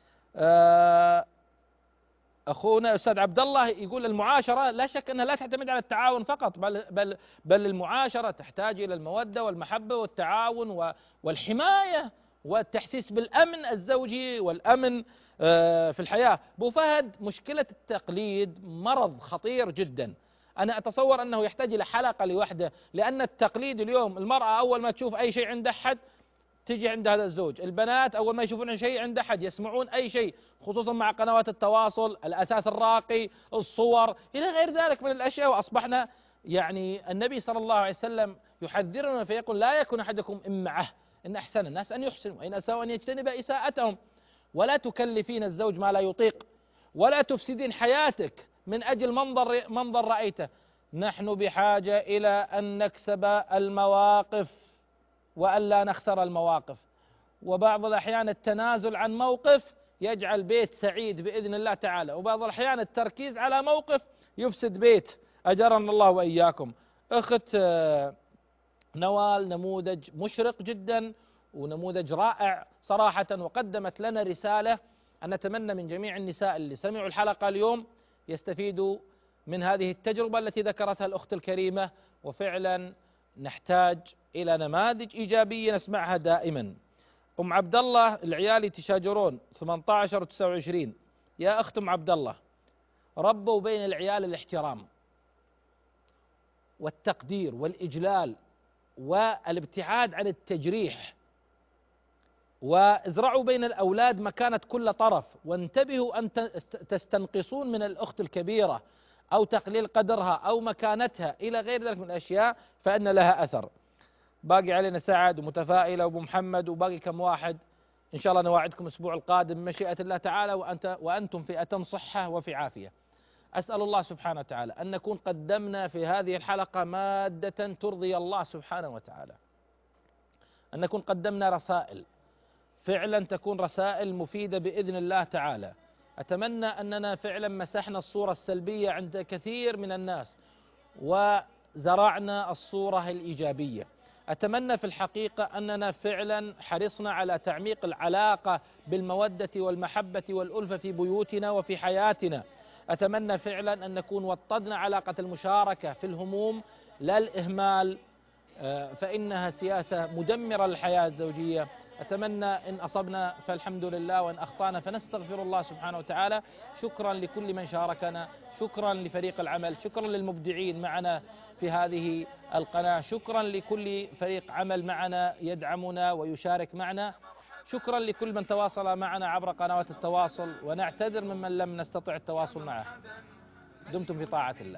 آه أخونا أستاذ عبد الله يقول المعاشرة لا شك أنها لا تعتمد على التعاون فقط، بل بل بل المعاشرة تحتاج إلى المودة والمحبة والتعاون والحماية والتحسيس بالأمن الزوجي والأمن في الحياة. أبو فهد، مشكلة التقليد مرض خطير جدا، أنا أتصور أنه يحتاج إلى حلقة لوحده، لأن التقليد اليوم المرأة أول ما تشوف أي شيء عند أحد تجي عند هذا الزوج، البنات أول ما يشوفون شيء عند أحد يسمعون أي شيء، خصوصا مع قنوات التواصل، الأثاث الراقي، الصور إلى غير ذلك من الأشياء. وأصبحنا يعني النبي صلى الله عليه وسلم يحذرنا فيقول: لا يكن أحدكم إمعة، إن أحسن الناس أن يحسنوا وإن أساءوا أن يجتنب إساءتهم. ولا تكلفين الزوج ما لا يطيق، ولا تفسدين حياتك من أجل منظر منظر رأيته. نحن بحاجة إلى أن نكسب المواقف وألا نخسر المواقف، وبعض الأحيان التنازل عن موقف يجعل بيت سعيد بإذن الله تعالى، وبعض الأحيان التركيز على موقف يفسد بيت. أجرنا الله وإياكم. أخت نوال نموذج مشرق جدا ونموذج رائع صراحة، وقدمت لنا رسالة أن نتمنى من جميع النساء اللي سمعوا الحلقة اليوم يستفيدوا من هذه التجربة التي ذكرتها الأخت الكريمة، وفعلا نحتاج إلى نماذج إيجابية نسمعها دائما. أم عبد الله، العيال يتشاجرون ثمانية عشر و تسعة وعشرين. يا أخت أم عبد الله، ربوا بين العيال الاحترام والتقدير والإجلال والابتعاد عن التجريح، وازرعوا بين الأولاد مكانة كل طرف، وانتبهوا أن تستنقصون من الأخت الكبيرة أو تقليل قدرها أو مكانتها إلى غير ذلك من الأشياء، فإن لها أثر. باقي علينا سعد ومتفائلة وأبو محمد وباقي كم واحد. إن شاء الله نواعدكم الأسبوع القادم بمشيئة الله تعالى وأنت وأنتم في أتم صحة وفي عافية. أسأل الله سبحانه وتعالى أن نكون قدمنا في هذه الحلقة مادة ترضي الله سبحانه وتعالى، أن نكون قدمنا رسائل فعلا تكون رسائل مفيدة بإذن الله تعالى. أتمنى أننا فعلا مسحنا الصورة السلبية عند كثير من الناس وزرعنا الصورة الإيجابية. أتمنى في الحقيقة أننا فعلا حرصنا على تعميق العلاقة بالمودة والمحبة والألفة في بيوتنا وفي حياتنا. أتمنى فعلا أن نكون وطدنا علاقة المشاركة في الهموم لا الإهمال، فإنها سياسة مدمرة للحياة الزوجية. أتمنى إن أصبنا فالحمد لله، وإن أخطأنا فنستغفر الله سبحانه وتعالى. شكرا لكل من شاركنا، شكرا لفريق العمل، شكرا للمبدعين معنا في هذه القناة، شكرا لكل فريق عمل معنا يدعمنا ويشارك معنا، شكرا لكل من تواصل معنا عبر قنوات التواصل، ونعتذر ممن لم نستطع التواصل معه. دمتم في طاعة الله.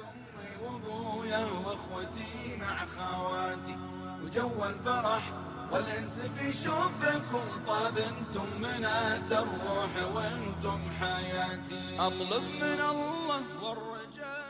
وابويا واخوتي مع خواتي وجو الفرح والانس في شوفكم طاب انتم منات الروح وانتم حياتي. اطلب من الله والرجاء